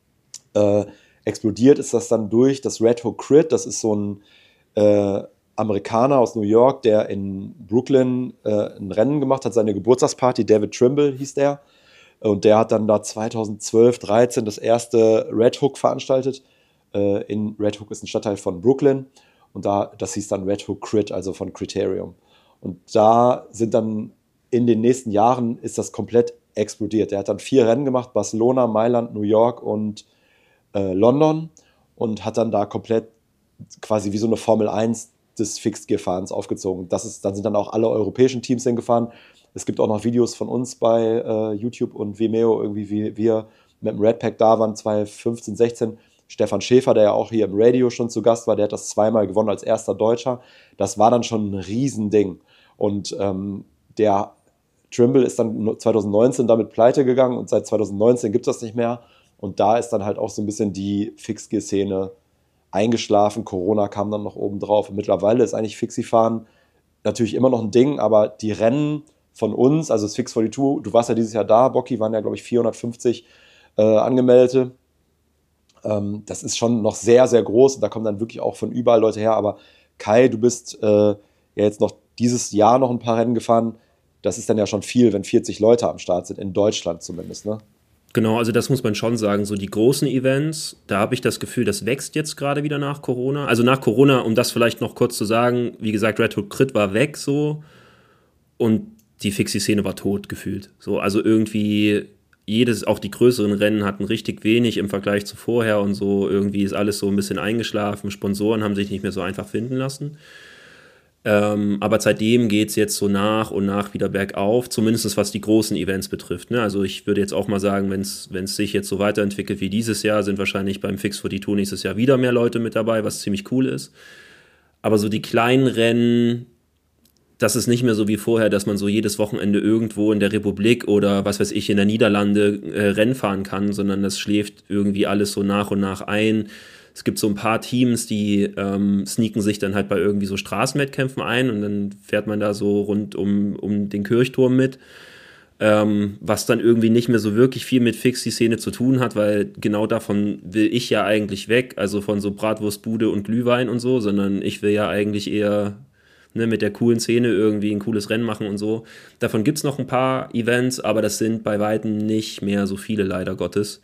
S2: explodiert ist das dann durch das Red Hook Crit. Das ist so ein Amerikaner aus New York, der in Brooklyn ein Rennen gemacht hat, seine Geburtstagsparty. David Trimble hieß der. Und der hat dann da 2012, 13 das erste Red Hook veranstaltet. In Red Hook ist ein Stadtteil von Brooklyn. Und das hieß dann Red Hook Crit, also von Criterium. Und da sind dann in den nächsten Jahren ist das komplett explodiert. Der hat dann 4 Rennen gemacht, Barcelona, Mailand, New York und London und hat dann da komplett quasi wie so eine Formel 1 des Fixed-Gear-Fahrens aufgezogen. Dann sind dann auch alle europäischen Teams hingefahren. Es gibt auch noch Videos von uns bei YouTube und Vimeo, irgendwie wie wir mit dem Red Pack da waren, 2015, 16. Stefan Schäfer, der ja auch hier im Radio schon zu Gast war, der hat das 2-mal gewonnen als erster Deutscher. Das war dann schon ein Riesending. Und der Trimble ist dann 2019 damit pleite gegangen und seit 2019 gibt es das nicht mehr. Und da ist dann halt auch so ein bisschen die Fixgear-Szene eingeschlafen. Corona kam dann noch oben drauf. Und mittlerweile ist eigentlich Fixie-Fahren natürlich immer noch ein Ding, aber die Rennen von uns, also das Fix42, du warst ja dieses Jahr da, Bocky, waren ja, glaube ich, 450 Angemeldete. Das ist schon noch sehr, sehr groß und da kommen dann wirklich auch von überall Leute her. Aber Kai, du bist ja jetzt noch dieses Jahr noch ein paar Rennen gefahren. Das ist dann ja schon viel, wenn 40 Leute am Start sind, in Deutschland zumindest, ne?
S1: Genau, also das muss man schon sagen. So die großen Events, da habe ich das Gefühl, das wächst jetzt gerade wieder nach Corona. Also nach Corona, um das vielleicht noch kurz zu sagen, wie gesagt, Red Hook Crit war weg so und die Fixie-Szene war tot gefühlt. So, also irgendwie auch die größeren Rennen hatten richtig wenig im Vergleich zu vorher und so. Irgendwie ist alles so ein bisschen eingeschlafen. Sponsoren haben sich nicht mehr so einfach finden lassen. Aber seitdem geht es jetzt so nach und nach wieder bergauf, zumindest was die großen Events betrifft. Ne? Also ich würde jetzt auch mal sagen, wenn es sich jetzt so weiterentwickelt wie dieses Jahr, sind wahrscheinlich beim Fix42 nächstes Jahr wieder mehr Leute mit dabei, was ziemlich cool ist. Aber so die kleinen Rennen, das ist nicht mehr so wie vorher, dass man so jedes Wochenende irgendwo in der Republik oder was weiß ich in der Niederlande Rennen fahren kann, sondern das schläft irgendwie alles so nach und nach ein. Es gibt so ein paar Teams, die sneaken sich dann halt bei irgendwie so Straßenwettkämpfen ein und dann fährt man da so rund um den Kirchturm mit, was dann irgendwie nicht mehr so wirklich viel mit Fixie-Szene zu tun hat, weil genau davon will ich ja eigentlich weg, also von so Bratwurstbude und Glühwein und so, sondern ich will ja eigentlich eher mit der coolen Szene irgendwie ein cooles Rennen machen und so. Davon gibt es noch ein paar Events, aber das sind bei weitem nicht mehr so viele, leider Gottes.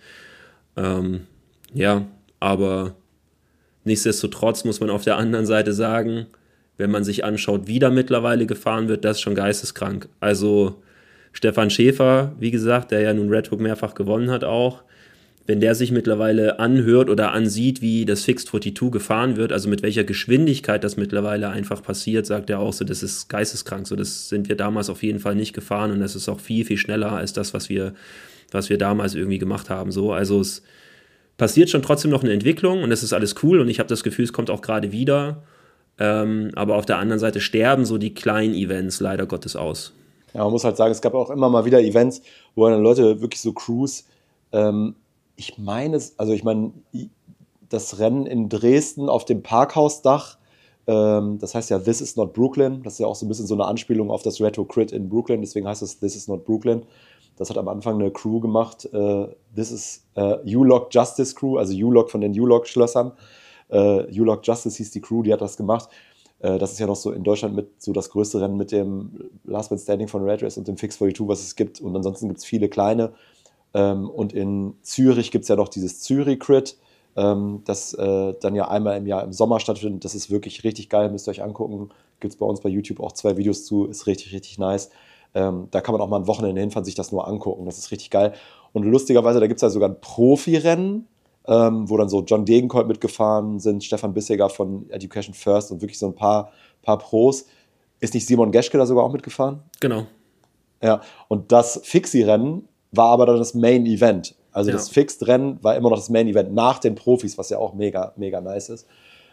S1: Ja, aber nichtsdestotrotz muss man auf der anderen Seite sagen, wenn man sich anschaut, wie da mittlerweile gefahren wird, das ist schon geisteskrank. Also Stefan Schäfer, wie gesagt, der ja nun Red Hook mehrfach gewonnen hat auch, wenn der sich mittlerweile anhört oder ansieht, wie das Fixed 42 gefahren wird, also mit welcher Geschwindigkeit das mittlerweile einfach passiert, sagt er auch so, das ist geisteskrank, so das sind wir damals auf jeden Fall nicht gefahren und das ist auch viel, viel schneller als das, was wir damals irgendwie gemacht haben. So, also es passiert schon trotzdem noch eine Entwicklung und es ist alles cool und ich habe das Gefühl, es kommt auch gerade wieder, aber auf der anderen Seite sterben so die kleinen Events leider Gottes aus.
S2: Ja, man muss halt sagen, es gab auch immer mal wieder Events, wo dann Leute wirklich so Crews, ich meine, das Rennen in Dresden auf dem Parkhausdach, das heißt ja This is not Brooklyn, das ist ja auch so ein bisschen so eine Anspielung auf das Retro Crit in Brooklyn, deswegen heißt es This is not Brooklyn. Das hat am Anfang eine Crew gemacht, This is U-Log Justice Crew, also U-Log von den U-Log-Schlössern. U-Log Justice hieß die Crew, die hat das gemacht. Das ist ja noch so in Deutschland mit so das größte Rennen mit dem Last Man Standing von Red Race und dem Fix 42, was es gibt. Und ansonsten gibt es viele kleine. Und in Zürich gibt es ja noch dieses Zürich-Crit, das dann ja einmal im Jahr im Sommer stattfindet. Das ist wirklich richtig geil, müsst ihr euch angucken. Gibt es bei uns bei YouTube auch 2 Videos zu, ist richtig, richtig nice. Da kann man auch mal ein Wochenende hinfahren, sich das nur angucken. Das ist richtig geil. Und lustigerweise, da gibt es ja sogar ein Profirennen, wo dann so John Degenkolb mitgefahren sind, Stefan Bissiger von Education First und wirklich so ein paar Pros. Ist nicht Simon Geschke da sogar auch mitgefahren?
S1: Genau.
S2: Ja, und das Fixie-Rennen war aber dann das Main-Event. Also das Fixed-Rennen war immer noch das Main-Event nach den Profis, was ja auch mega, mega nice ist.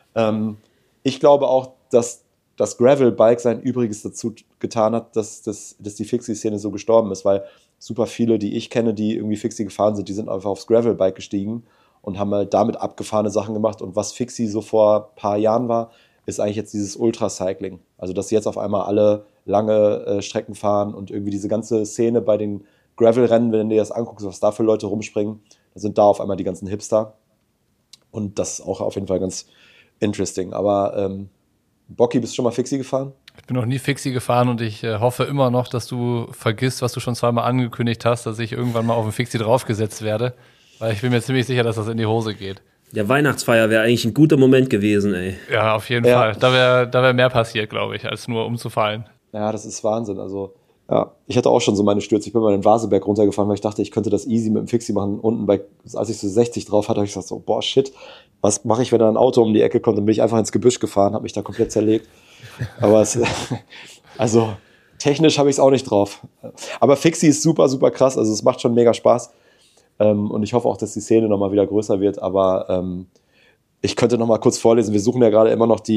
S2: Ich glaube auch, dass das Gravel-Bike sein Übriges dazu getan hat, dass die Fixie-Szene so gestorben ist, weil super viele, die ich kenne, die irgendwie Fixie gefahren sind, die sind einfach aufs Gravel-Bike gestiegen und haben halt damit abgefahrene Sachen gemacht. Und was Fixie so vor ein paar Jahren war, ist eigentlich jetzt dieses Ultracycling. Also dass jetzt auf einmal alle lange Strecken fahren und irgendwie diese ganze Szene bei den Gravel-Rennen, wenn du dir das anguckst, was da für Leute rumspringen, dann sind da auf einmal die ganzen Hipster. Und das ist auch auf jeden Fall ganz interesting. Aber Bocky, bist du schon mal Fixie gefahren?
S3: Ich bin noch nie Fixie gefahren und ich hoffe immer noch, dass du vergisst, was du schon zweimal angekündigt hast, dass ich irgendwann mal auf den Fixie draufgesetzt werde. Weil ich bin mir ziemlich sicher, dass das in die Hose geht.
S1: Ja, Weihnachtsfeier wäre eigentlich ein guter Moment gewesen, ey.
S3: Ja, auf jeden Fall. Da wär mehr passiert, glaube ich, als nur umzufallen.
S2: Ja, das ist Wahnsinn. Also, ja, ich hatte auch schon so meine Stürze. Ich bin mal den Vaseberg runtergefahren, weil ich dachte, ich könnte das easy mit dem Fixie machen. Unten, als ich so 60 drauf hatte, habe ich gesagt so, boah, shit, was mache ich, wenn da ein Auto um die Ecke kommt? Dann bin ich einfach ins Gebüsch gefahren, habe mich da komplett zerlegt. Aber also technisch habe ich es auch nicht drauf. Aber Fixie ist super, super krass. Also es macht schon mega Spaß. Und ich hoffe auch, dass die Szene nochmal wieder größer wird. Aber ich könnte nochmal kurz vorlesen. Wir suchen ja gerade immer noch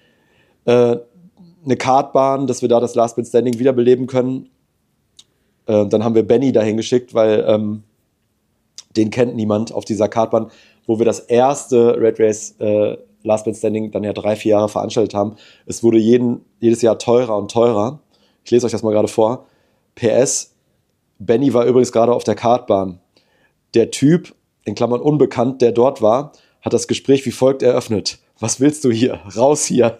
S2: eine Kartbahn, dass wir da das Last Man Standing wiederbeleben können. Dann haben wir Benny dahin geschickt, weil den kennt niemand auf dieser Kartbahn, wo wir das erste Red Race Last Man Standing dann ja 3-4 Jahre veranstaltet haben. Es wurde jedes Jahr teurer und teurer. Ich lese euch das mal gerade vor. PS, Benny war übrigens gerade auf der Kartbahn. Der Typ, in Klammern unbekannt, der dort war, hat das Gespräch wie folgt eröffnet. Was willst du hier? Raus hier.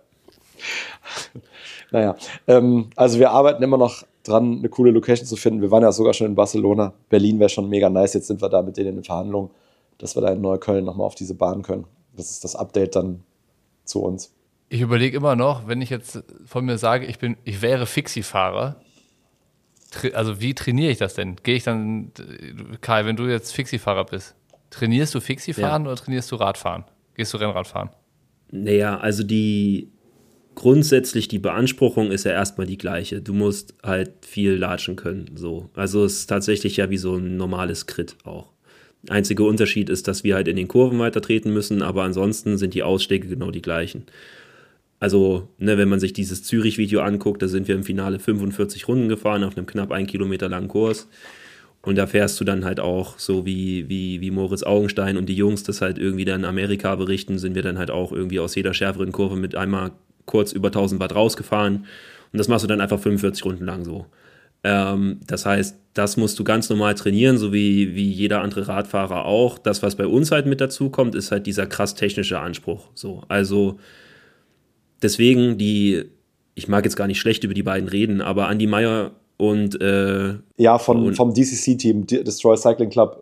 S2: Naja, also wir arbeiten immer noch dran, eine coole Location zu finden. Wir waren ja sogar schon in Barcelona. Berlin wäre schon mega nice. Jetzt sind wir da mit denen in Verhandlungen, dass wir da in Neukölln nochmal auf diese Bahn können. Das ist das Update dann zu uns.
S3: Ich überlege immer noch, wenn ich jetzt von mir sage, ich wäre Fixie-Fahrer, also wie trainiere ich das denn? Gehe ich dann, Kai, wenn du jetzt Fixie-Fahrer bist, trainierst du Fixie-Fahren oder trainierst du Radfahren? Gehst du Rennradfahren?
S1: Naja, also grundsätzlich die Beanspruchung ist ja erstmal die gleiche. Du musst halt viel latschen können. So. Also es ist tatsächlich ja wie so ein normales Crit auch. Einziger Unterschied ist, dass wir halt in den Kurven weiter treten müssen, aber ansonsten sind die Ausschläge genau die gleichen. Also, wenn man sich dieses Zürich-Video anguckt, da sind wir im Finale 45 Runden gefahren auf einem knapp 1 Kilometer langen Kurs. Und da fährst du dann halt auch, so wie Moritz Augenstein und die Jungs das halt irgendwie dann in Amerika berichten, sind wir dann halt auch irgendwie aus jeder schärferen Kurve mit einmal kurz über 1000 Watt rausgefahren. Und das machst du dann einfach 45 Runden lang so. Das heißt, das musst du ganz normal trainieren, so wie jeder andere Radfahrer auch. Das, was bei uns halt mit dazu kommt, ist halt dieser krass technische Anspruch. So, also deswegen ich mag jetzt gar nicht schlecht über die beiden reden, aber Andi Meier und
S2: vom DCC-Team, Destroy Cycling Club.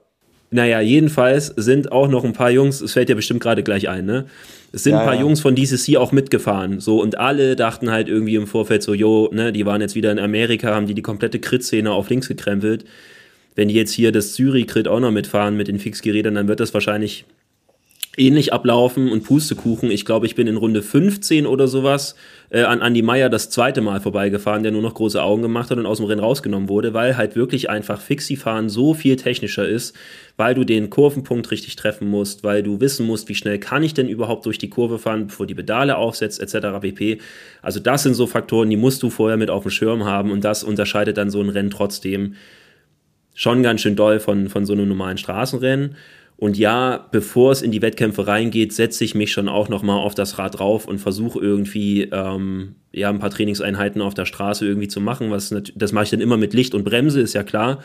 S1: Naja, jedenfalls sind auch noch ein paar Jungs, es fällt dir bestimmt gerade gleich ein, ne? Es sind ein paar Jungs von DCC auch mitgefahren, so, und alle dachten halt irgendwie im Vorfeld so, jo, ne, die waren jetzt wieder in Amerika, haben die komplette Crit-Szene auf links gekrempelt. Wenn die jetzt hier das Zürich-Crit auch noch mitfahren mit den Fixgeräten, dann wird das wahrscheinlich ähnlich ablaufen und Pustekuchen. Ich glaube, ich bin in Runde 15 oder sowas an Andi Meier das zweite Mal vorbeigefahren, der nur noch große Augen gemacht hat und aus dem Rennen rausgenommen wurde, weil halt wirklich einfach Fixie-Fahren so viel technischer ist, weil du den Kurvenpunkt richtig treffen musst, weil du wissen musst, wie schnell kann ich denn überhaupt durch die Kurve fahren, bevor die Pedale aufsetzt, etc. pp. Also das sind so Faktoren, die musst du vorher mit auf dem Schirm haben, und das unterscheidet dann so ein Rennen trotzdem schon ganz schön doll von so einem normalen Straßenrennen. Und ja, bevor es in die Wettkämpfe reingeht, setze ich mich schon auch nochmal auf das Rad drauf und versuche irgendwie ein paar Trainingseinheiten auf der Straße irgendwie zu machen. Das mache ich dann immer mit Licht und Bremse, ist ja klar.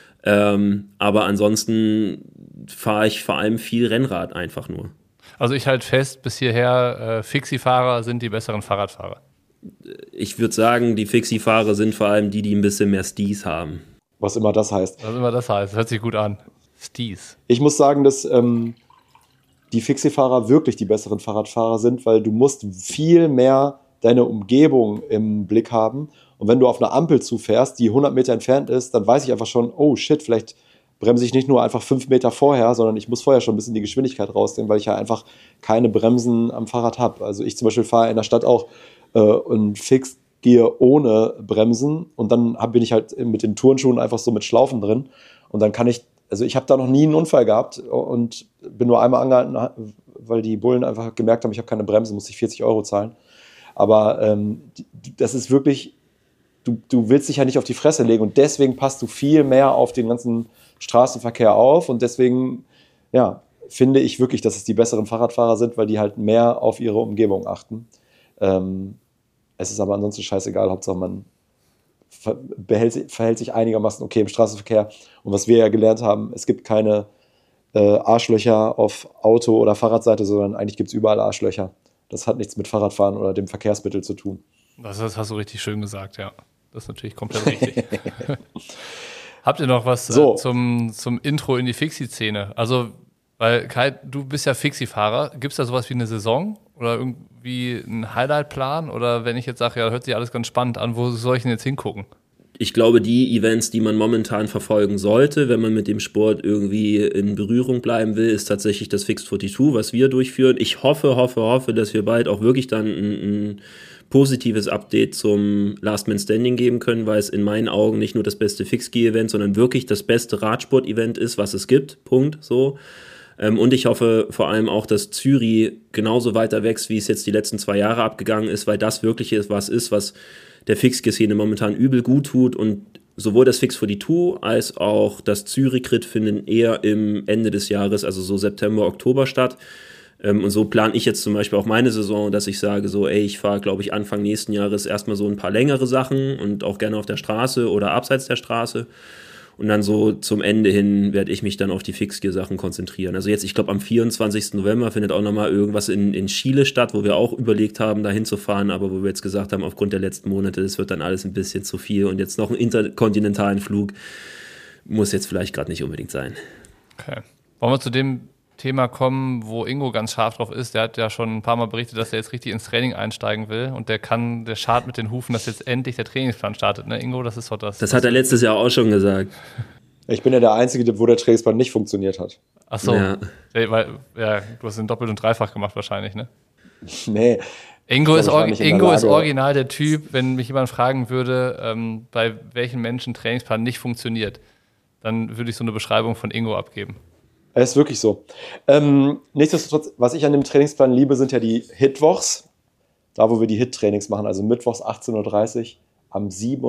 S1: Aber ansonsten fahre ich vor allem viel Rennrad einfach nur.
S3: Also ich halte fest, bis hierher Fixie-Fahrer sind die besseren Fahrradfahrer.
S1: Ich würde sagen, die Fixie-Fahrer sind vor allem die ein bisschen mehr Sties haben.
S2: Was immer das heißt.
S3: Hört sich gut an. Sties.
S2: Ich muss sagen, dass die Fixie-Fahrer wirklich die besseren Fahrradfahrer sind, weil du musst viel mehr deine Umgebung im Blick haben. Und wenn du auf eine Ampel zufährst, die 100 Meter entfernt ist, dann weiß ich einfach schon, oh shit, vielleicht bremse ich nicht nur einfach 5 Meter vorher, sondern ich muss vorher schon ein bisschen die Geschwindigkeit rausnehmen, weil ich ja einfach keine Bremsen am Fahrrad habe. Also ich zum Beispiel fahre in der Stadt auch und Fixed Gear ohne Bremsen, und dann bin ich halt mit den Turnschuhen einfach so mit Schlaufen drin, und dann kann ich, also ich habe da noch nie einen Unfall gehabt und bin nur einmal angehalten, weil die Bullen einfach gemerkt haben, ich habe keine Bremse, muss ich 40 € zahlen. Aber das ist wirklich, du willst dich ja nicht auf die Fresse legen, und deswegen passt du viel mehr auf den ganzen Straßenverkehr auf, und deswegen, ja, finde ich wirklich, dass es die besseren Fahrradfahrer sind, weil die halt mehr auf ihre Umgebung achten. Es ist aber ansonsten scheißegal, Hauptsache man verhält sich einigermaßen okay im Straßenverkehr. Und was wir ja gelernt haben, es gibt keine Arschlöcher auf Auto- oder Fahrradseite, sondern eigentlich gibt es überall Arschlöcher. Das hat nichts mit Fahrradfahren oder dem Verkehrsmittel zu ttun.
S3: Das hast du richtig schön gesagt, ja. Das ist natürlich komplett richtig. Habt ihr noch was zum Intro in die Fixie-Szene? Also, weil Kai, du bist ja Fixie-Fahrer. Gibt es da sowas wie eine Saison oder irgendwie einen Highlight-Plan? Oder wenn ich jetzt sage, ja, hört sich alles ganz spannend an, wo soll ich denn jetzt hingucken?
S1: Ich glaube, die Events, die man momentan verfolgen sollte, wenn man mit dem Sport irgendwie in Berührung bleiben will, ist tatsächlich das Fixed 42, was wir durchführen. Ich hoffe, dass wir bald auch wirklich dann ein positives Update zum Last Man Standing geben können, weil es in meinen Augen nicht nur das beste Fixed-Gear-Event, sondern wirklich das beste Radsport-Event ist, was es gibt. Punkt. So. Und ich hoffe vor allem auch, dass Zürich genauso weiter wächst, wie es jetzt die letzten 2 Jahre abgegangen ist, weil das wirklich was der Fixgear-Szene momentan übel gut tut, und sowohl das Fix 42 als auch das Zürich-Crit finden eher im Ende des Jahres, also so September, Oktober statt. Und so plane ich jetzt zum Beispiel auch meine Saison, dass ich sage so, ich fahre, glaube ich, Anfang nächsten Jahres erstmal so ein paar längere Sachen und auch gerne auf der Straße oder abseits der Straße. Und dann so zum Ende hin werde ich mich dann auf die Fixgear-Sachen konzentrieren. Also jetzt, ich glaube, am 24. November findet auch nochmal irgendwas in Chile statt, wo wir auch überlegt haben, da hinzufahren, aber wo wir jetzt gesagt haben, aufgrund der letzten Monate, das wird dann alles ein bisschen zu viel, und jetzt noch einen interkontinentalen Flug muss jetzt vielleicht gerade nicht unbedingt sein.
S3: Okay. Wollen wir zu dem Thema kommen, wo Ingo ganz scharf drauf ist? Der hat ja schon ein paar Mal berichtet, dass er jetzt richtig ins Training einsteigen will, und der schart mit den Hufen, dass jetzt endlich der Trainingsplan startet, ne, Ingo? Das ist doch das.
S1: Das hat er letztes Jahr auch schon gesagt.
S2: Ich bin ja der Einzige, wo der Trainingsplan nicht funktioniert hat.
S3: Ach so,
S1: ja.
S3: Weil du hast den doppelt und dreifach gemacht wahrscheinlich, ne?
S2: Nee.
S3: Ingo ist original der Typ, wenn mich jemand fragen würde, bei welchen Menschen Trainingsplan nicht funktioniert, dann würde ich so eine Beschreibung von Ingo abgeben.
S2: Es ist wirklich so. Nichtsdestotrotz, was ich an dem Trainingsplan liebe, sind ja die Hitwochs. Da, wo wir die Hit-Trainings machen, also mittwochs 18:30 Uhr. Am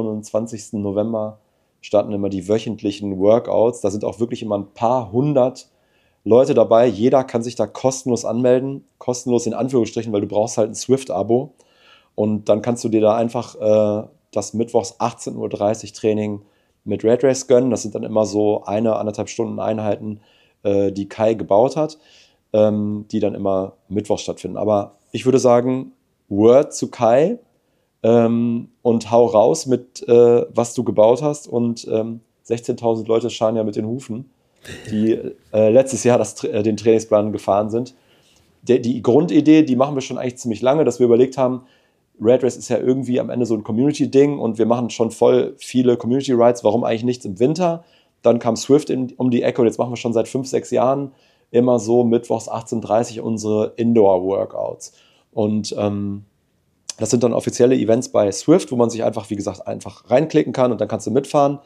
S2: 27. November starten immer die wöchentlichen Workouts. Da sind auch wirklich immer ein paar hundert Leute dabei. Jeder kann sich da kostenlos anmelden. Kostenlos in Anführungsstrichen, weil du brauchst halt ein Swift-Abo. Und dann kannst du dir da einfach das mittwochs 18:30 Uhr Training mit Red Race gönnen. Das sind dann immer so 1,5 Stunden Einheiten, die Kai gebaut hat, die dann immer Mittwoch stattfinden. Aber ich würde sagen, Word zu Kai und hau raus mit, was du gebaut hast. Und 16.000 Leute scharen ja mit den Hufen. die letztes Jahr den Trainingsplan gefahren sind. Die Grundidee, die machen wir schon eigentlich ziemlich lange, dass wir überlegt haben, Red Race ist ja irgendwie am Ende so ein Community-Ding und wir machen schon voll viele Community-Rides, warum eigentlich nichts im Winter? Dann kam Swift um die Ecke und jetzt machen wir schon seit 5-6 Jahren immer so mittwochs 18:30 Uhr unsere Indoor-Workouts. Und das sind dann offizielle Events bei Swift, wo man sich einfach, wie gesagt, einfach reinklicken kann und dann kannst du mitfahren.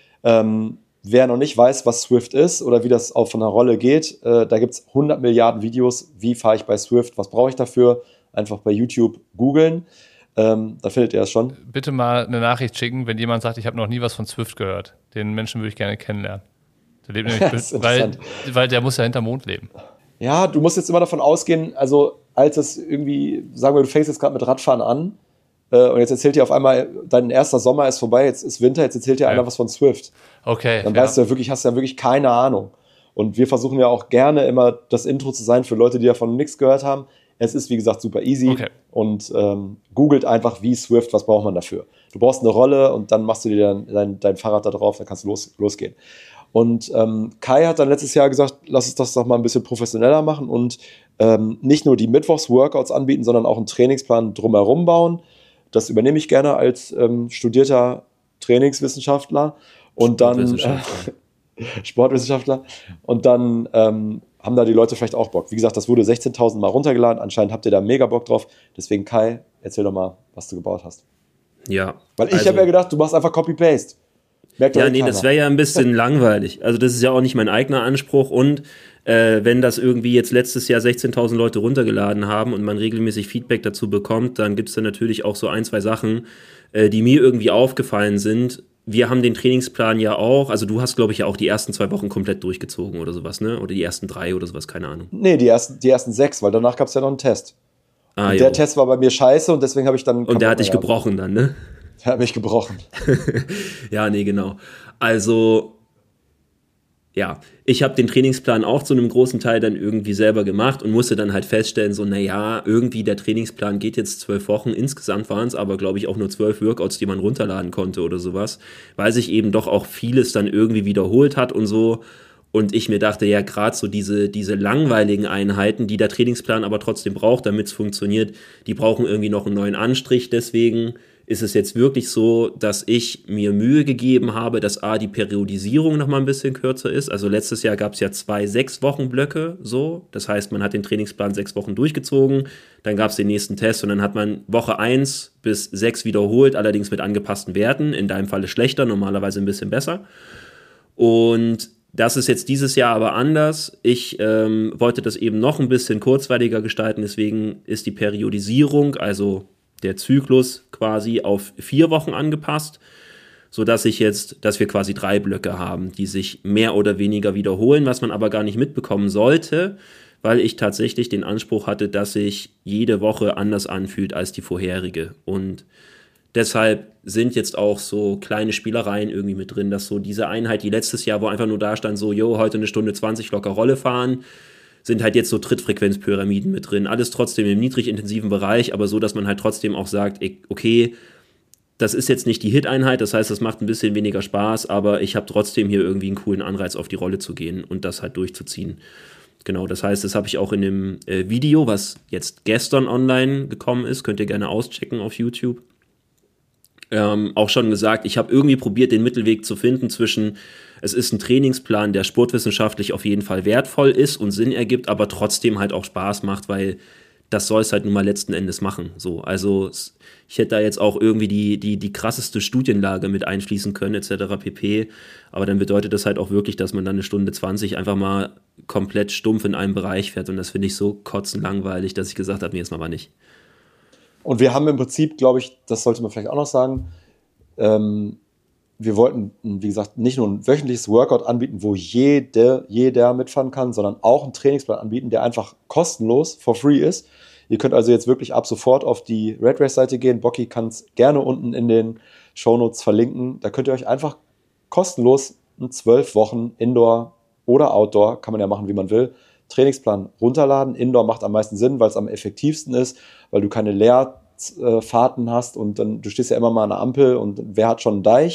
S2: Wer noch nicht weiß, was Swift ist oder wie das auf einer Rolle geht, da gibt es 100 Milliarden Videos. Wie fahre ich bei Swift? Was brauche ich dafür? Einfach bei YouTube googeln. Da findet ihr das schon.
S3: Bitte mal eine Nachricht schicken, wenn jemand sagt, ich habe noch nie was von Swift gehört. Den Menschen würde ich gerne kennenlernen. Der lebt nämlich, weil der muss ja hinterm Mond leben.
S2: Ja, du musst jetzt immer davon ausgehen, also als es irgendwie, sagen wir, du fängst jetzt gerade mit Radfahren an und jetzt erzählt dir auf einmal, dein erster Sommer ist vorbei, jetzt ist Winter, jetzt erzählt dir einer was von Swift.
S3: Okay.
S2: Dann weißt du ja wirklich, hast du ja wirklich keine Ahnung. Und wir versuchen ja auch gerne immer das Intro zu sein für Leute, die davon nichts gehört haben. Es ist, wie gesagt, super easy und googelt einfach, wie Swift, was braucht man dafür. Du brauchst eine Rolle und dann machst du dir dein Fahrrad da drauf, dann kannst du losgehen. Und Kai hat dann letztes Jahr gesagt, lass uns das doch mal ein bisschen professioneller machen und nicht nur die Mittwochs-Workouts anbieten, sondern auch einen Trainingsplan drumherum bauen. Das übernehme ich gerne als studierter Trainingswissenschaftler und dann Sportwissenschaftler. Und dann haben da die Leute vielleicht auch Bock. Wie gesagt, das wurde 16.000 Mal runtergeladen. Anscheinend habt ihr da mega Bock drauf. Deswegen, Kai, erzähl doch mal, was du gebaut hast.
S1: Ja.
S2: Weil ich habe ja gedacht, du machst einfach Copy-Paste.
S1: Ja, nee, das wäre ja ein bisschen langweilig. Also das ist ja auch nicht mein eigener Anspruch. Und wenn das irgendwie jetzt letztes Jahr 16.000 Leute runtergeladen haben und man regelmäßig Feedback dazu bekommt, dann gibt es da natürlich auch so 1-2 Sachen, die mir irgendwie aufgefallen sind. Wir haben den Trainingsplan ja auch, also du hast, glaube ich, ja auch die ersten 2 Wochen komplett durchgezogen oder sowas, ne? Oder die ersten 3 oder sowas, keine Ahnung.
S2: Nee, die ersten 6, weil danach gab es ja noch einen Test. Und der Test war bei mir scheiße und deswegen habe ich dann...
S1: Und der hat dich gebrochen dann, ne?
S2: Der hat mich gebrochen.
S1: Ja, nee, genau. Also, ja, ich habe den Trainingsplan auch zu einem großen Teil dann irgendwie selber gemacht und musste dann halt feststellen, so, naja, irgendwie der Trainingsplan geht jetzt 12 Wochen. Insgesamt waren es aber, glaube ich, auch nur 12 Workouts, die man runterladen konnte oder sowas, weil sich eben doch auch vieles dann irgendwie wiederholt hat und so. Und ich mir dachte, ja, gerade so diese langweiligen Einheiten, die der Trainingsplan aber trotzdem braucht, damit es funktioniert, die brauchen irgendwie noch einen neuen Anstrich. Deswegen ist es jetzt wirklich so, dass ich mir Mühe gegeben habe, dass die Periodisierung noch mal ein bisschen kürzer ist. Also letztes Jahr gab es ja 2 6-Wochen-Blöcke so. Das heißt, man hat den Trainingsplan 6 Wochen durchgezogen, dann gab es den nächsten Test und dann hat man Woche 1 bis 6 wiederholt, allerdings mit angepassten Werten. In deinem Falle schlechter, normalerweise ein bisschen besser. Und das ist jetzt dieses Jahr aber anders. Ich wollte das eben noch ein bisschen kurzweiliger gestalten, deswegen ist die Periodisierung, also der Zyklus quasi auf 4 Wochen angepasst, sodass wir quasi 3 Blöcke haben, die sich mehr oder weniger wiederholen, was man aber gar nicht mitbekommen sollte, weil ich tatsächlich den Anspruch hatte, dass sich jede Woche anders anfühlt als die vorherige. Und deshalb sind jetzt auch so kleine Spielereien irgendwie mit drin, dass so diese Einheit, die letztes Jahr, wo einfach nur da stand, so, heute 1 Stunde 20 locker Rolle fahren, sind halt jetzt so Trittfrequenzpyramiden mit drin. Alles trotzdem im niedrig-intensiven Bereich, aber so, dass man halt trotzdem auch sagt, okay, das ist jetzt nicht die Hit-Einheit, das heißt, das macht ein bisschen weniger Spaß, aber ich habe trotzdem hier irgendwie einen coolen Anreiz, auf die Rolle zu gehen und das halt durchzuziehen. Genau, das heißt, das habe ich auch in dem Video, was jetzt gestern online gekommen ist, könnt ihr gerne auschecken auf YouTube, auch schon gesagt, ich habe irgendwie probiert, den Mittelweg zu finden zwischen, es ist ein Trainingsplan, der sportwissenschaftlich auf jeden Fall wertvoll ist und Sinn ergibt, aber trotzdem halt auch Spaß macht, weil das soll es halt nun mal letzten Endes machen. So, also ich hätte da jetzt auch irgendwie die krasseste Studienlage mit einfließen können, etc. pp. Aber dann bedeutet das halt auch wirklich, dass man dann 1 Stunde 20 einfach mal komplett stumpf in einem Bereich fährt und das finde ich so kotzenlangweilig, dass ich gesagt habe, nee, jetzt mal nicht.
S2: Und wir haben im Prinzip, glaube ich, das sollte man vielleicht auch noch sagen, wir wollten, wie gesagt, nicht nur ein wöchentliches Workout anbieten, wo jeder mitfahren kann, sondern auch einen Trainingsplan anbieten, der einfach kostenlos, for free ist. Ihr könnt also jetzt wirklich ab sofort auf die Red Race Seite gehen. Bocky kann es gerne unten in den Shownotes verlinken. Da könnt ihr euch einfach kostenlos einen 12 Wochen Indoor oder Outdoor, kann man ja machen, wie man will, Trainingsplan runterladen. Indoor macht am meisten Sinn, weil es am effektivsten ist, weil du keine Leerfahrten hast und dann, du stehst ja immer mal an der Ampel und wer hat schon einen Deich?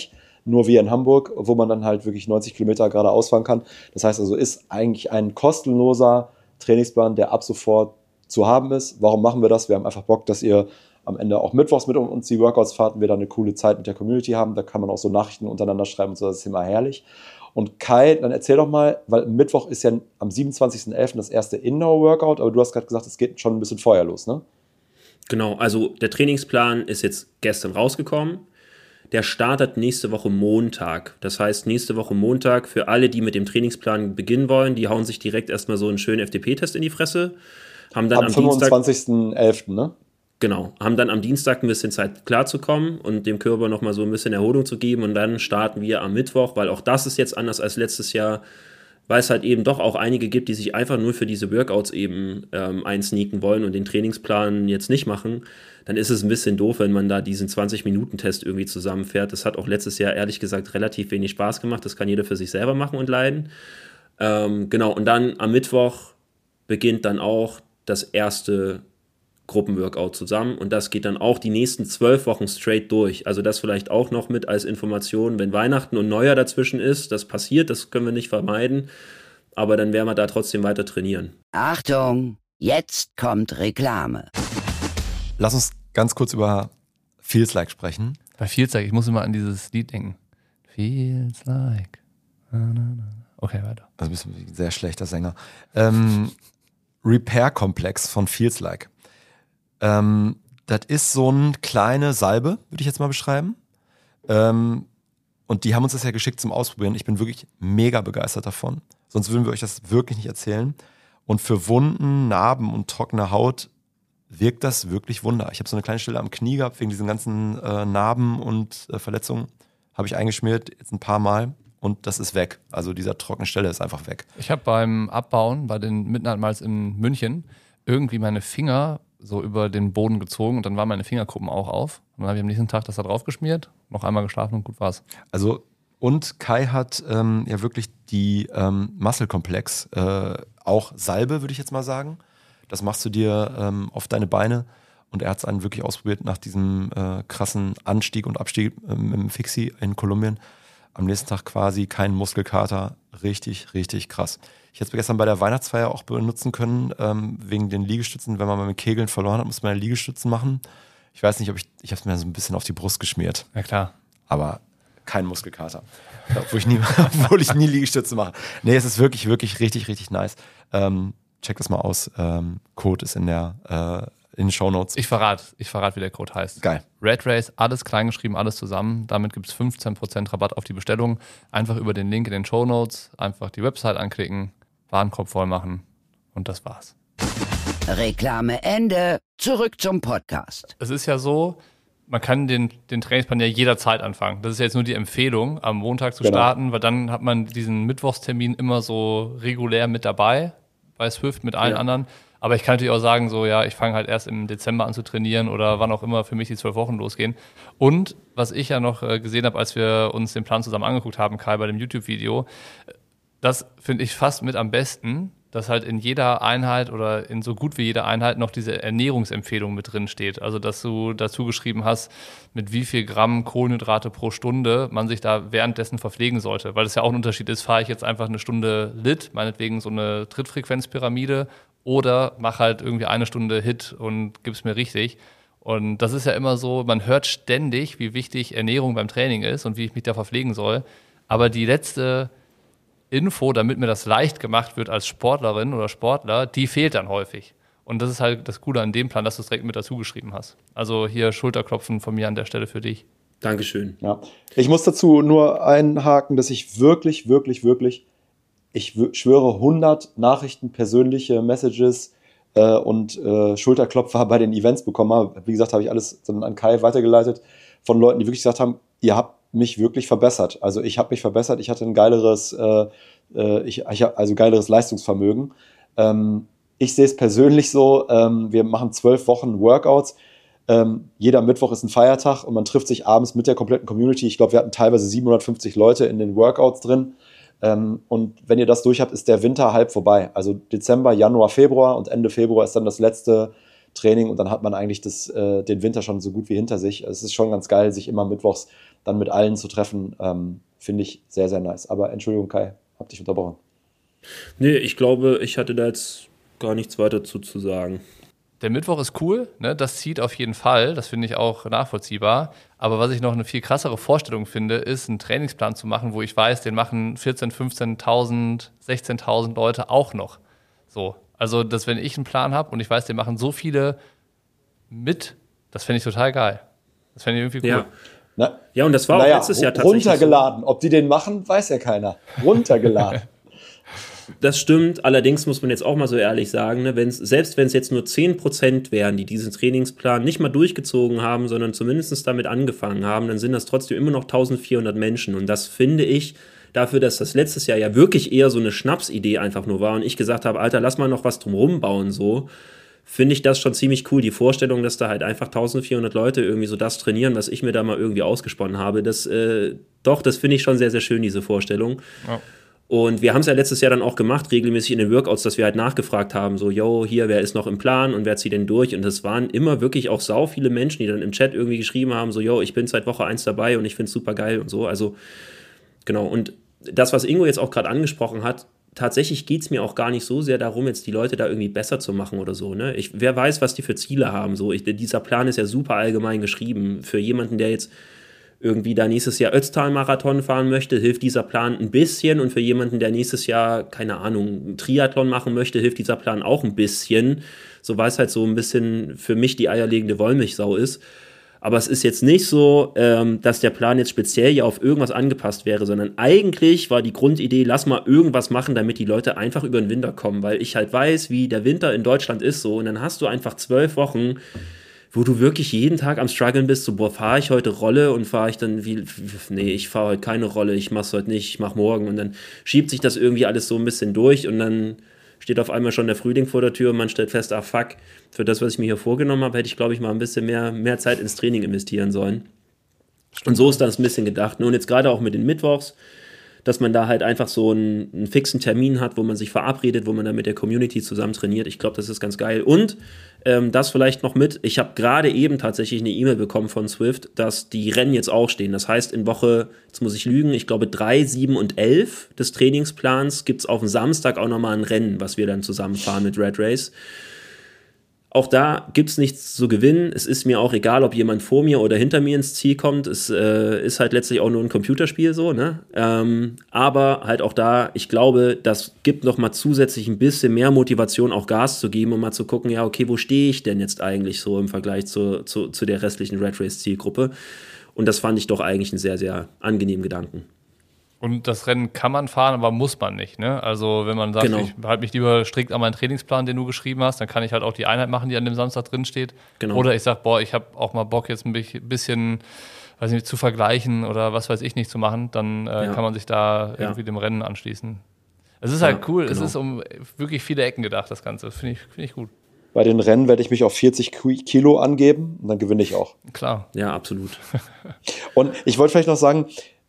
S2: nur wie in Hamburg, wo man dann halt wirklich 90 Kilometer geradeaus fahren kann. Das heißt also, ist eigentlich ein kostenloser Trainingsplan, der ab sofort zu haben ist. Warum machen wir das? Wir haben einfach Bock, dass ihr am Ende auch mittwochs mit uns die Workouts fahrt und wir dann eine coole Zeit mit der Community haben. Da kann man auch so Nachrichten untereinander schreiben und so, das ist immer herrlich. Und Kai, dann erzähl doch mal, weil Mittwoch ist ja am 27.11. das erste Indoor-Workout, aber du hast gerade gesagt, es geht schon ein bisschen vorher los, ne?
S1: Genau, also der Trainingsplan ist jetzt gestern rausgekommen. Der startet nächste Woche Montag. Das heißt, nächste Woche Montag für alle, die mit dem Trainingsplan beginnen wollen, die hauen sich direkt erstmal so einen schönen FTP-Test in die Fresse. Haben dann
S2: am 25.11., ne?
S1: Genau, haben dann am Dienstag ein bisschen Zeit klarzukommen und dem Körper nochmal so ein bisschen Erholung zu geben und dann starten wir am Mittwoch, weil auch das ist jetzt anders als letztes Jahr, weil es halt eben doch auch einige gibt, die sich einfach nur für diese Workouts eben einsneaken wollen und den Trainingsplan jetzt nicht machen, dann ist es ein bisschen doof, wenn man da diesen 20-Minuten-Test irgendwie zusammenfährt. Das hat auch letztes Jahr ehrlich gesagt relativ wenig Spaß gemacht, das kann jeder für sich selber machen und leiden. Genau, und dann am Mittwoch beginnt dann auch das erste Gruppenworkout zusammen und das geht dann auch die nächsten 12 Wochen straight durch. Also das vielleicht auch noch mit als Information, wenn Weihnachten und Neujahr dazwischen ist, das passiert, das können wir nicht vermeiden, aber dann werden wir da trotzdem weiter trainieren.
S4: Achtung, jetzt kommt Reklame.
S5: Lass uns ganz kurz über Feels Like sprechen.
S3: Bei Feels Like, ich muss immer an dieses Lied denken. Feels Like. Okay, weiter.
S5: Also bist du ein sehr schlechter Sänger. Repair-Komplex von Feels Like. Das ist so eine kleine Salbe, würde ich jetzt mal beschreiben. Und die haben uns das ja geschickt zum Ausprobieren. Ich bin wirklich mega begeistert davon. Sonst würden wir euch das wirklich nicht erzählen. Und für Wunden, Narben und trockene Haut wirkt das wirklich Wunder. Ich habe so eine kleine Stelle am Knie gehabt, wegen diesen ganzen Narben und Verletzungen. Habe ich eingeschmiert, jetzt ein paar Mal. Und das ist weg. Also dieser trockene Stelle ist einfach weg.
S3: Ich habe beim Abbauen bei den Midnight Miles in München irgendwie meine Finger so über den Boden gezogen und dann waren meine Fingerkuppen auch auf. Und dann habe ich am nächsten Tag das da drauf geschmiert, noch einmal geschlafen und gut war's.
S5: Also, und Kai hat ja wirklich die Muscle-Komplex, auch Salbe, würde ich jetzt mal sagen. Das machst du dir auf deine Beine und er hat es einen wirklich ausprobiert nach diesem krassen Anstieg und Abstieg im Fixie in Kolumbien. Am nächsten Tag quasi kein Muskelkater. Richtig, richtig krass. Ich hätte es gestern bei der Weihnachtsfeier auch benutzen können, wegen den Liegestützen. Wenn man mal mit Kegeln verloren hat, muss man ja Liegestützen machen. Ich weiß nicht, ich habe es mir so ein bisschen auf die Brust geschmiert.
S3: Ja, klar.
S5: Aber kein Muskelkater. Obwohl ich nie Liegestütze mache. Nee, es ist wirklich, wirklich richtig, richtig nice. Check das mal aus. Code ist in den Shownotes.
S3: Ich verrate, wie der Code heißt.
S5: Geil.
S3: Red Race, alles kleingeschrieben, alles zusammen. Damit gibt es 15% Rabatt auf die Bestellung. Einfach über den Link in den Shownotes, einfach die Website anklicken, Warenkorb voll machen und das war's.
S4: Reklame Ende. Zurück zum Podcast.
S3: Es ist ja so, man kann den Trainingsplan ja jederzeit anfangen. Das ist ja jetzt nur die Empfehlung, am Montag zu starten, weil dann hat man diesen Mittwochstermin immer so regulär mit dabei, bei Swift mit allen anderen. Aber ich kann natürlich auch sagen, so ja, ich fange halt erst im Dezember an zu trainieren oder wann auch immer für mich die 12 Wochen losgehen. Und was ich ja noch gesehen habe, als wir uns den Plan zusammen angeguckt haben, Kai, bei dem YouTube-Video, das finde ich fast mit am besten, dass halt in jeder Einheit oder in so gut wie jeder Einheit noch diese Ernährungsempfehlung mit drin steht. Also, dass du dazu geschrieben hast, mit wie viel Gramm Kohlenhydrate pro Stunde man sich da währenddessen verpflegen sollte. Weil das ja auch ein Unterschied ist, fahre ich jetzt einfach eine Stunde LIT, meinetwegen so eine Trittfrequenzpyramide, oder mach halt irgendwie eine Stunde HIIT und gib's mir richtig. Und das ist ja immer so, man hört ständig, wie wichtig Ernährung beim Training ist und wie ich mich da verpflegen soll. Aber die letzte Info, damit mir das leicht gemacht wird als Sportlerin oder Sportler, die fehlt dann häufig. Und das ist halt das Coole an dem Plan, dass du es direkt mit dazu geschrieben hast. Also hier Schulterklopfen von mir an der Stelle für dich.
S1: Dankeschön.
S2: Ja. Ich muss dazu nur einhaken, dass ich wirklich, ich schwöre 100 Nachrichten, persönliche Messages und Schulterklopfer bei den Events bekommen habe. Wie gesagt, habe ich alles dann an Kai weitergeleitet von Leuten, die wirklich gesagt haben, ihr habt mich wirklich verbessert. Also ich habe mich verbessert, ich hatte ein geileres geileres Leistungsvermögen. Ich sehe es persönlich so, wir machen 12 Wochen Workouts. Jeder Mittwoch ist ein Feiertag und man trifft sich abends mit der kompletten Community. Ich glaube, wir hatten teilweise 750 Leute in den Workouts drin. Und wenn ihr das durch habt, ist der Winter halb vorbei. Also Dezember, Januar, Februar und Ende Februar ist dann das letzte Training und dann hat man eigentlich den Winter schon so gut wie hinter sich. Es ist schon ganz geil, sich immer mittwochs dann mit allen zu treffen, finde ich sehr, sehr nice. Aber Entschuldigung, Kai, hab dich unterbrochen.
S1: Nee, ich glaube, ich hatte da jetzt gar nichts weiter zu sagen.
S3: Der Mittwoch ist cool, ne? Das zieht auf jeden Fall, das finde ich auch nachvollziehbar. Aber was ich noch eine viel krassere Vorstellung finde, ist, einen Trainingsplan zu machen, wo ich weiß, den machen 14.000, 15.000, 16.000 Leute auch noch. So, also dass wenn ich einen Plan habe und ich weiß, den machen so viele mit, das fände ich total geil. Das fände ich irgendwie cool.
S1: Ja, und das war auch letztes Jahr tatsächlich
S2: runtergeladen. So. Ob die den machen, weiß ja keiner. Runtergeladen.
S1: Das stimmt, allerdings muss man jetzt auch mal so ehrlich sagen, ne, selbst wenn es jetzt nur 10% wären, die diesen Trainingsplan nicht mal durchgezogen haben, sondern zumindest damit angefangen haben, dann sind das trotzdem immer noch 1400 Menschen. Und das finde ich, dafür, dass das letztes Jahr ja wirklich eher so eine Schnapsidee einfach nur war und ich gesagt habe, Alter, lass mal noch was drumherum bauen, so, finde ich das schon ziemlich cool. Die Vorstellung, dass da halt einfach 1400 Leute irgendwie so das trainieren, was ich mir da mal irgendwie ausgesponnen habe, das finde ich schon sehr, sehr schön, diese Vorstellung. Ja. Und wir haben es ja letztes Jahr dann auch gemacht, regelmäßig in den Workouts, dass wir halt nachgefragt haben, so, yo, hier, wer ist noch im Plan und wer zieht denn durch? Und das waren immer wirklich auch sau viele Menschen, die dann im Chat irgendwie geschrieben haben, so, yo, ich bin seit Woche 1 dabei und ich finde es super geil und so. Also, genau. Und das, was Ingo jetzt auch gerade angesprochen hat, tatsächlich geht es mir auch gar nicht so sehr darum, jetzt die Leute da irgendwie besser zu machen oder so, ne? Wer weiß, was die für Ziele haben, so. Dieser Plan ist ja super allgemein geschrieben. Für jemanden, der jetzt irgendwie da nächstes Jahr Ötztal-Marathon fahren möchte, hilft dieser Plan ein bisschen, und für jemanden, der nächstes Jahr, keine Ahnung, einen Triathlon machen möchte, hilft dieser Plan auch ein bisschen, so weil es halt so ein bisschen für mich die eierlegende Wollmilchsau ist. Aber es ist jetzt nicht so, dass der Plan jetzt speziell ja auf irgendwas angepasst wäre, sondern eigentlich war die Grundidee, lass mal irgendwas machen, damit die Leute einfach über den Winter kommen, weil ich halt weiß, wie der Winter in Deutschland ist so, und dann hast du einfach 12 Wochen, wo du wirklich jeden Tag am Struggeln bist, so, boah, fahre ich heute Rolle und fahre ich dann nee, ich fahre heute keine Rolle, ich mach's heute nicht, ich mach morgen, und dann schiebt sich das irgendwie alles so ein bisschen durch und dann steht auf einmal schon der Frühling vor der Tür und man stellt fest, fuck, für das, was ich mir hier vorgenommen habe, hätte ich, glaube ich, mal ein bisschen mehr Zeit ins Training investieren sollen. Stimmt. Und so ist das ein bisschen gedacht. Und jetzt gerade auch mit den Mittwochs, dass man da halt einfach so einen fixen Termin hat, wo man sich verabredet, wo man dann mit der Community zusammen trainiert. Ich glaube, das ist ganz geil. Und das vielleicht noch mit, ich habe gerade eben tatsächlich eine E-Mail bekommen von Zwift, dass die Rennen jetzt auch stehen. Das heißt, in Woche, jetzt muss ich lügen, ich glaube 3, 7 und 11 des Trainingsplans gibt es auf dem Samstag auch nochmal ein Rennen, was wir dann zusammenfahren mit Red Race. Auch da gibt es nichts zu gewinnen. Es ist mir auch egal, ob jemand vor mir oder hinter mir ins Ziel kommt. Es ist halt letztlich auch nur ein Computerspiel so, ne? Aber halt auch da, ich glaube, das gibt noch mal zusätzlich ein bisschen mehr Motivation, auch Gas zu geben und mal zu gucken, ja, okay, wo stehe ich denn jetzt eigentlich so im Vergleich zu der restlichen Red Race Zielgruppe? Und das fand ich doch eigentlich einen sehr, sehr angenehmen Gedanken.
S3: Und das Rennen kann man fahren, aber muss man nicht, ne? Also wenn man sagt, genau, ich halte mich lieber strikt an meinen Trainingsplan, den du geschrieben hast, dann kann ich halt auch die Einheit machen, die an dem Samstag drin steht. Genau. Oder ich sage, boah, ich habe auch mal Bock, jetzt ein bisschen, weiß nicht, zu vergleichen oder was weiß ich nicht zu machen, dann kann man sich da irgendwie dem Rennen anschließen. Es ist halt cool, genau. Es ist um wirklich viele Ecken gedacht, das Ganze. Finde ich gut. Bei
S2: den Rennen werde ich mich auf 40 Kilo angeben und dann gewinne ich auch.
S3: Klar.
S1: Ja, absolut.
S2: Und ich wollte vielleicht noch sagen,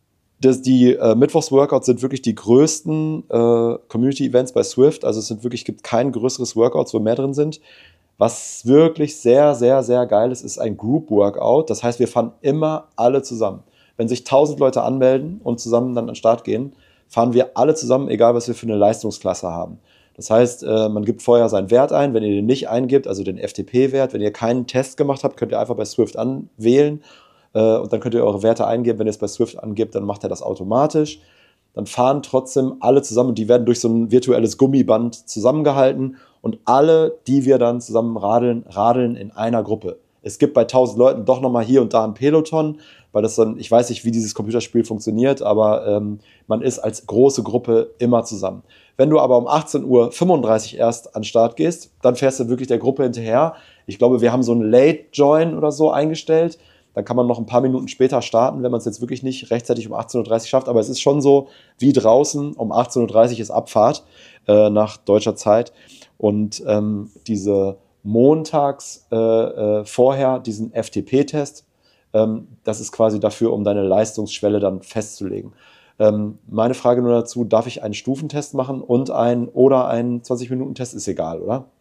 S2: die Mittwochs-Workouts sind wirklich die größten Community-Events bei Zwift. Also es gibt kein größeres Workouts, wo mehr drin sind. Was wirklich sehr, sehr, sehr geil ist ein Group-Workout. Das heißt, wir fahren immer alle zusammen. Wenn sich 1000 Leute anmelden und zusammen dann an den Start gehen, fahren wir alle zusammen, egal was wir für eine Leistungsklasse haben. Das heißt, man gibt vorher seinen Wert ein. Wenn ihr den nicht eingibt, also den FTP-Wert, wenn ihr keinen Test gemacht habt, könnt ihr einfach bei Zwift anwählen. Und dann könnt ihr eure Werte eingeben. Wenn ihr es bei Zwift angibt, dann macht er das automatisch. Dann fahren trotzdem alle zusammen und die werden durch so ein virtuelles Gummiband zusammengehalten und alle, die wir dann zusammen radeln in einer Gruppe. Es gibt bei 1000 Leuten doch nochmal hier und da ein Peloton, weil das dann, ich weiß nicht, wie dieses Computerspiel funktioniert, aber man ist als große Gruppe immer zusammen. Wenn du aber um 18.35 Uhr erst an den Start gehst, dann fährst du wirklich der Gruppe hinterher. Ich glaube, wir haben so ein Late Join oder so eingestellt. Dann kann man noch ein paar Minuten später starten, wenn man es jetzt wirklich nicht rechtzeitig um 18.30 Uhr schafft. Aber es ist schon so wie draußen, um 18.30 Uhr ist Abfahrt nach deutscher Zeit. Und diese montags vorher, diesen FTP-Test, das ist quasi dafür, um deine Leistungsschwelle dann festzulegen. Meine Frage nur dazu, darf ich einen Stufentest machen und einen 20-Minuten-Test? Ist egal, oder?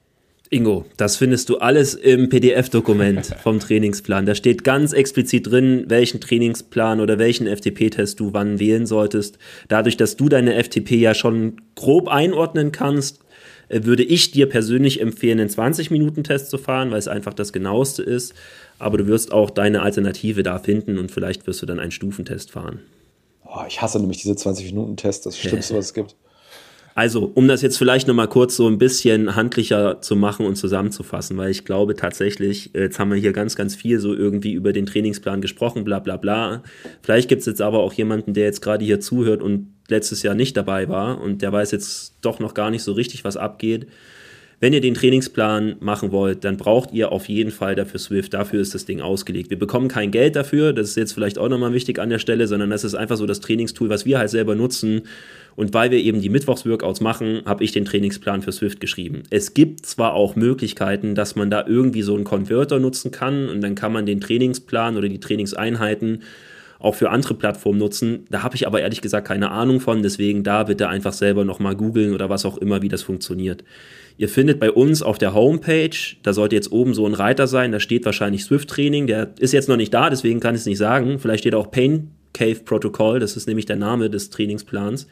S1: Ingo, das findest du alles im PDF-Dokument vom Trainingsplan. Da steht ganz explizit drin, welchen Trainingsplan oder welchen FTP-Test du wann wählen solltest. Dadurch, dass du deine FTP ja schon grob einordnen kannst, würde ich dir persönlich empfehlen, einen 20-Minuten-Test zu fahren, weil es einfach das Genaueste ist. Aber du wirst auch deine Alternative da finden und vielleicht wirst du dann einen Stufentest fahren.
S2: Oh, ich hasse nämlich diese 20-Minuten-Tests, das Schlimmste, was es gibt.
S1: Also, um das jetzt vielleicht nochmal kurz so ein bisschen handlicher zu machen und zusammenzufassen, weil ich glaube tatsächlich, jetzt haben wir hier ganz, ganz viel so irgendwie über den Trainingsplan gesprochen, bla bla bla. Vielleicht gibt es jetzt aber auch jemanden, der jetzt gerade hier zuhört und letztes Jahr nicht dabei war und der weiß jetzt doch noch gar nicht so richtig, was abgeht. Wenn ihr den Trainingsplan machen wollt, dann braucht ihr auf jeden Fall dafür Swift. Dafür ist das Ding ausgelegt. Wir bekommen kein Geld dafür, das ist jetzt vielleicht auch nochmal wichtig an der Stelle, sondern das ist einfach so das Trainingstool, was wir halt selber nutzen. Und weil wir eben die Mittwochsworkouts machen, habe ich den Trainingsplan für Swift geschrieben. Es gibt zwar auch Möglichkeiten, dass man da irgendwie so einen Converter nutzen kann und dann kann man den Trainingsplan oder die Trainingseinheiten auch für andere Plattformen nutzen. Da habe ich aber ehrlich gesagt keine Ahnung von, deswegen da bitte einfach selber nochmal googeln oder was auch immer, wie das funktioniert. Ihr findet bei uns auf der Homepage, da sollte jetzt oben so ein Reiter sein, da steht wahrscheinlich Swift-Training, der ist jetzt noch nicht da, deswegen kann ich es nicht sagen. Vielleicht steht auch Pain Cave Protocol, das ist nämlich der Name des Trainingsplans.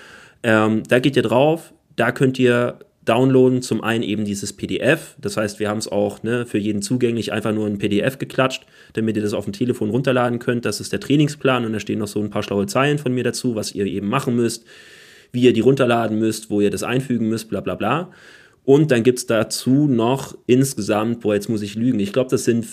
S1: Da geht ihr drauf, da könnt ihr downloaden, zum einen eben dieses PDF, das heißt, wir haben es auch für jeden zugänglich einfach nur ein PDF geklatscht, damit ihr das auf dem Telefon runterladen könnt, das ist der Trainingsplan und da stehen noch so ein paar schlaue Zeilen von mir dazu, was ihr eben machen müsst, wie ihr die runterladen müsst, wo ihr das einfügen müsst, bla bla bla. Und dann gibt es dazu noch insgesamt, jetzt muss ich lügen, ich glaube, das sind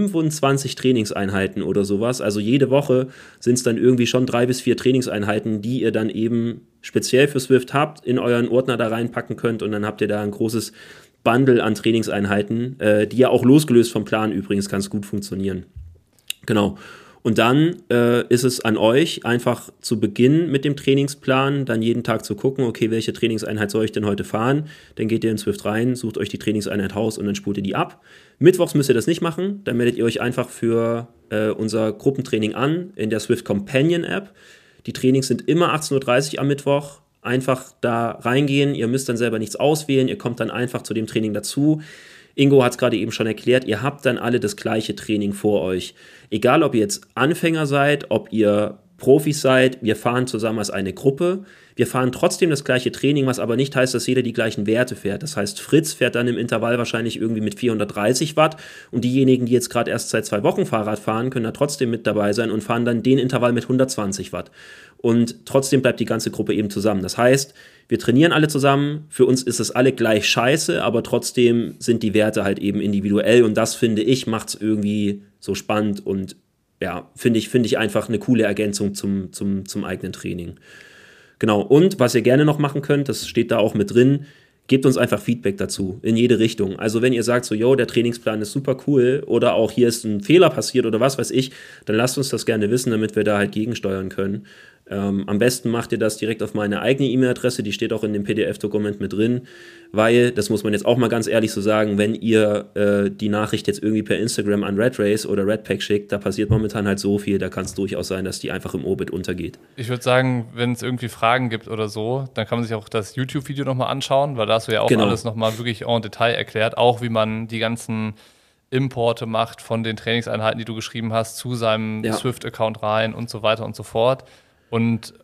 S1: 25 Trainingseinheiten oder sowas. Also jede Woche sind es dann irgendwie schon 3 bis 4 Trainingseinheiten, die ihr dann eben speziell für Swift habt, in euren Ordner da reinpacken könnt und dann habt ihr da ein großes Bundle an Trainingseinheiten, die ja auch losgelöst vom Plan übrigens ganz gut funktionieren. Genau. Und dann ist es an euch, einfach zu beginnen mit dem Trainingsplan, dann jeden Tag zu gucken, okay, welche Trainingseinheit soll ich denn heute fahren? Dann geht ihr in Swift rein, sucht euch die Trainingseinheit raus und dann spult ihr die ab. Mittwochs müsst ihr das nicht machen, dann meldet ihr euch einfach für unser Gruppentraining an in der Swift Companion App. Die Trainings sind immer 18:30 Uhr am Mittwoch. Einfach da reingehen, ihr müsst dann selber nichts auswählen, ihr kommt dann einfach zu dem Training dazu. Ingo hat es gerade eben schon erklärt, ihr habt dann alle das gleiche Training vor euch. Egal, ob ihr jetzt Anfänger seid, ob ihr Profis seid, wir fahren zusammen als eine Gruppe. Wir fahren trotzdem das gleiche Training, was aber nicht heißt, dass jeder die gleichen Werte fährt. Das heißt, Fritz fährt dann im Intervall wahrscheinlich irgendwie mit 430 Watt und diejenigen, die jetzt gerade erst seit 2 Wochen Fahrrad fahren, können da trotzdem mit dabei sein und fahren dann den Intervall mit 120 Watt. Und trotzdem bleibt die ganze Gruppe eben zusammen. Das heißt, wir trainieren alle zusammen, für uns ist es alle gleich scheiße, aber trotzdem sind die Werte halt eben individuell und das, finde ich, macht es irgendwie so spannend und ja, finde ich einfach eine coole Ergänzung zum eigenen Training. Genau, und was ihr gerne noch machen könnt, das steht da auch mit drin, gebt uns einfach Feedback dazu, in jede Richtung. Also wenn ihr sagt so, yo, der Trainingsplan ist super cool oder auch hier ist ein Fehler passiert oder was weiß ich, dann lasst uns das gerne wissen, damit wir da halt gegensteuern können. Am besten macht ihr das direkt auf meine eigene E-Mail-Adresse, die steht auch in dem PDF-Dokument mit drin, weil, das muss man jetzt auch mal ganz ehrlich so sagen, wenn ihr die Nachricht jetzt irgendwie per Instagram an Red Race oder Redpack schickt, da passiert momentan halt so viel, da kann es durchaus sein, dass die einfach im Orbit untergeht.
S3: Ich würde sagen, wenn es irgendwie Fragen gibt oder so, dann kann man sich auch das YouTube-Video nochmal anschauen, weil da hast du ja auch alles nochmal wirklich en Detail erklärt, auch wie man die ganzen Importe macht von den Trainingseinheiten, die du geschrieben hast, zu seinem Swift-Account rein und so weiter und so fort. Und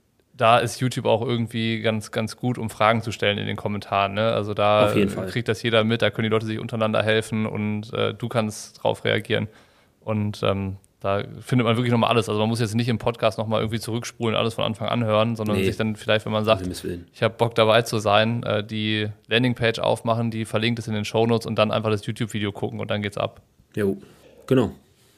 S3: da ist YouTube auch irgendwie ganz, ganz gut, um Fragen zu stellen in den Kommentaren. Ne? Also da kriegt das jeder mit, da können die Leute sich untereinander helfen und du kannst drauf reagieren. Und da findet man wirklich nochmal alles. Also man muss jetzt nicht im Podcast nochmal irgendwie zurückspulen, alles von Anfang an hören, sondern sich dann vielleicht, wenn man sagt, ich habe Bock dabei zu sein, die Landingpage aufmachen, die verlinkt ist in den Shownotes und dann einfach das YouTube-Video gucken und dann geht's ab.
S1: Jo, genau.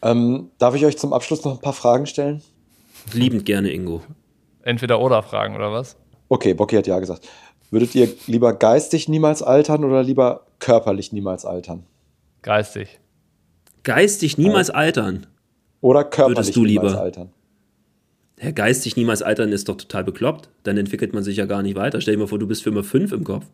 S2: Darf ich euch zum Abschluss noch ein paar Fragen stellen?
S1: Liebend gerne, Ingo.
S3: Entweder-oder-Fragen, oder was?
S2: Okay, Bocky hat ja gesagt. Würdet ihr lieber geistig niemals altern oder lieber körperlich niemals altern?
S3: Geistig.
S1: Geistig niemals altern?
S2: Oder körperlich niemals altern?
S1: Ja, geistig niemals altern ist doch total bekloppt. Dann entwickelt man sich ja gar nicht weiter. Stell dir mal vor, du bist für immer 5 im Kopf.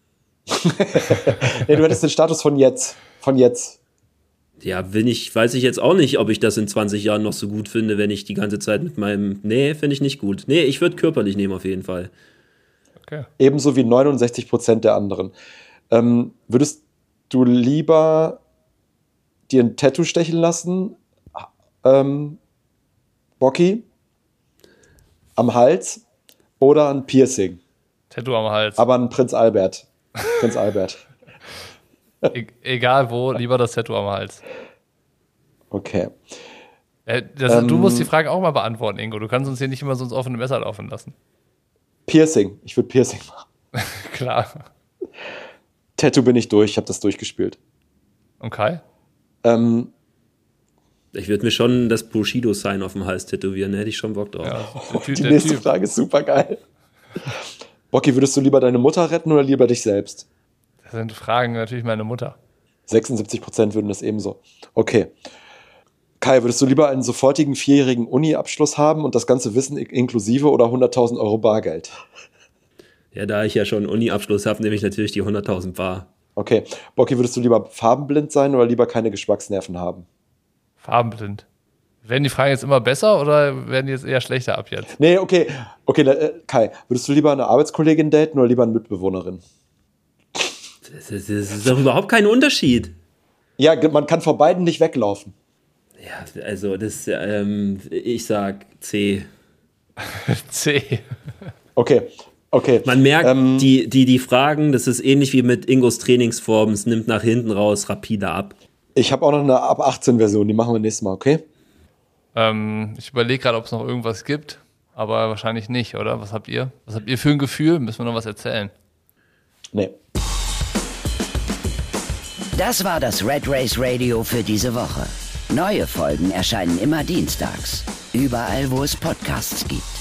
S2: Nee, du hättest den Status von jetzt. Von jetzt.
S1: Ja, weiß ich jetzt auch nicht, ob ich das in 20 Jahren noch so gut finde, wenn ich die ganze Zeit mit meinem... Nee, finde ich nicht gut. Nee, ich würde körperlich nehmen auf jeden Fall.
S3: Okay.
S2: Ebenso wie 69% der anderen. Würdest du lieber dir ein Tattoo stechen lassen, Bocky, am Hals oder ein Piercing?
S3: Tattoo am Hals.
S2: Aber ein Prinz Albert. Prinz Albert.
S3: Egal wo, lieber das Tattoo am Hals.
S2: Okay.
S3: Du musst die Frage auch mal beantworten, Ingo. Du kannst uns hier nicht immer so ins offene Messer laufen lassen.
S2: Piercing. Ich würde Piercing machen.
S3: Klar.
S2: Tattoo bin ich durch. Ich habe das durchgespielt.
S3: Okay.
S1: Ich würde mir schon das Bushido-Sign auf dem Hals tätowieren. Da hätte ich schon Bock drauf.
S3: Ja,
S2: Die nächste Frage ist super geil. Bocky, würdest du lieber deine Mutter retten oder lieber dich selbst?
S3: Das sind Fragen natürlich meine Mutter.
S2: 76% würden das ebenso. Okay. Kai, würdest du lieber einen sofortigen 4-jährigen Uni-Abschluss haben und das ganze Wissen inklusive oder 100.000 Euro Bargeld?
S1: Ja, da ich ja schon einen Uni-Abschluss habe, nehme ich natürlich die 100.000 bar.
S2: Okay. Bocky, würdest du lieber farbenblind sein oder lieber keine Geschmacksnerven haben?
S3: Farbenblind. Werden die Fragen jetzt immer besser oder werden die jetzt eher schlechter ab jetzt?
S2: Nee, okay. Kai, würdest du lieber eine Arbeitskollegin daten oder lieber eine Mitbewohnerin?
S1: Das ist doch überhaupt kein Unterschied.
S2: Ja, man kann vor beiden nicht weglaufen.
S1: Ja, also ich sag C.
S3: C.
S2: Okay.
S1: Man merkt, die Fragen, das ist ähnlich wie mit Ingos Trainingsform, es nimmt nach hinten raus rapide ab.
S2: Ich habe auch noch eine ab 18 Version, die machen wir nächstes Mal, okay?
S3: Ich überlege gerade, ob es noch irgendwas gibt, aber wahrscheinlich nicht, oder? Was habt ihr? Was habt ihr für ein Gefühl? Müssen wir noch was erzählen?
S2: Nee.
S4: Das war das Red Race Radio für diese Woche. Neue Folgen erscheinen immer dienstags. Überall, wo es Podcasts gibt.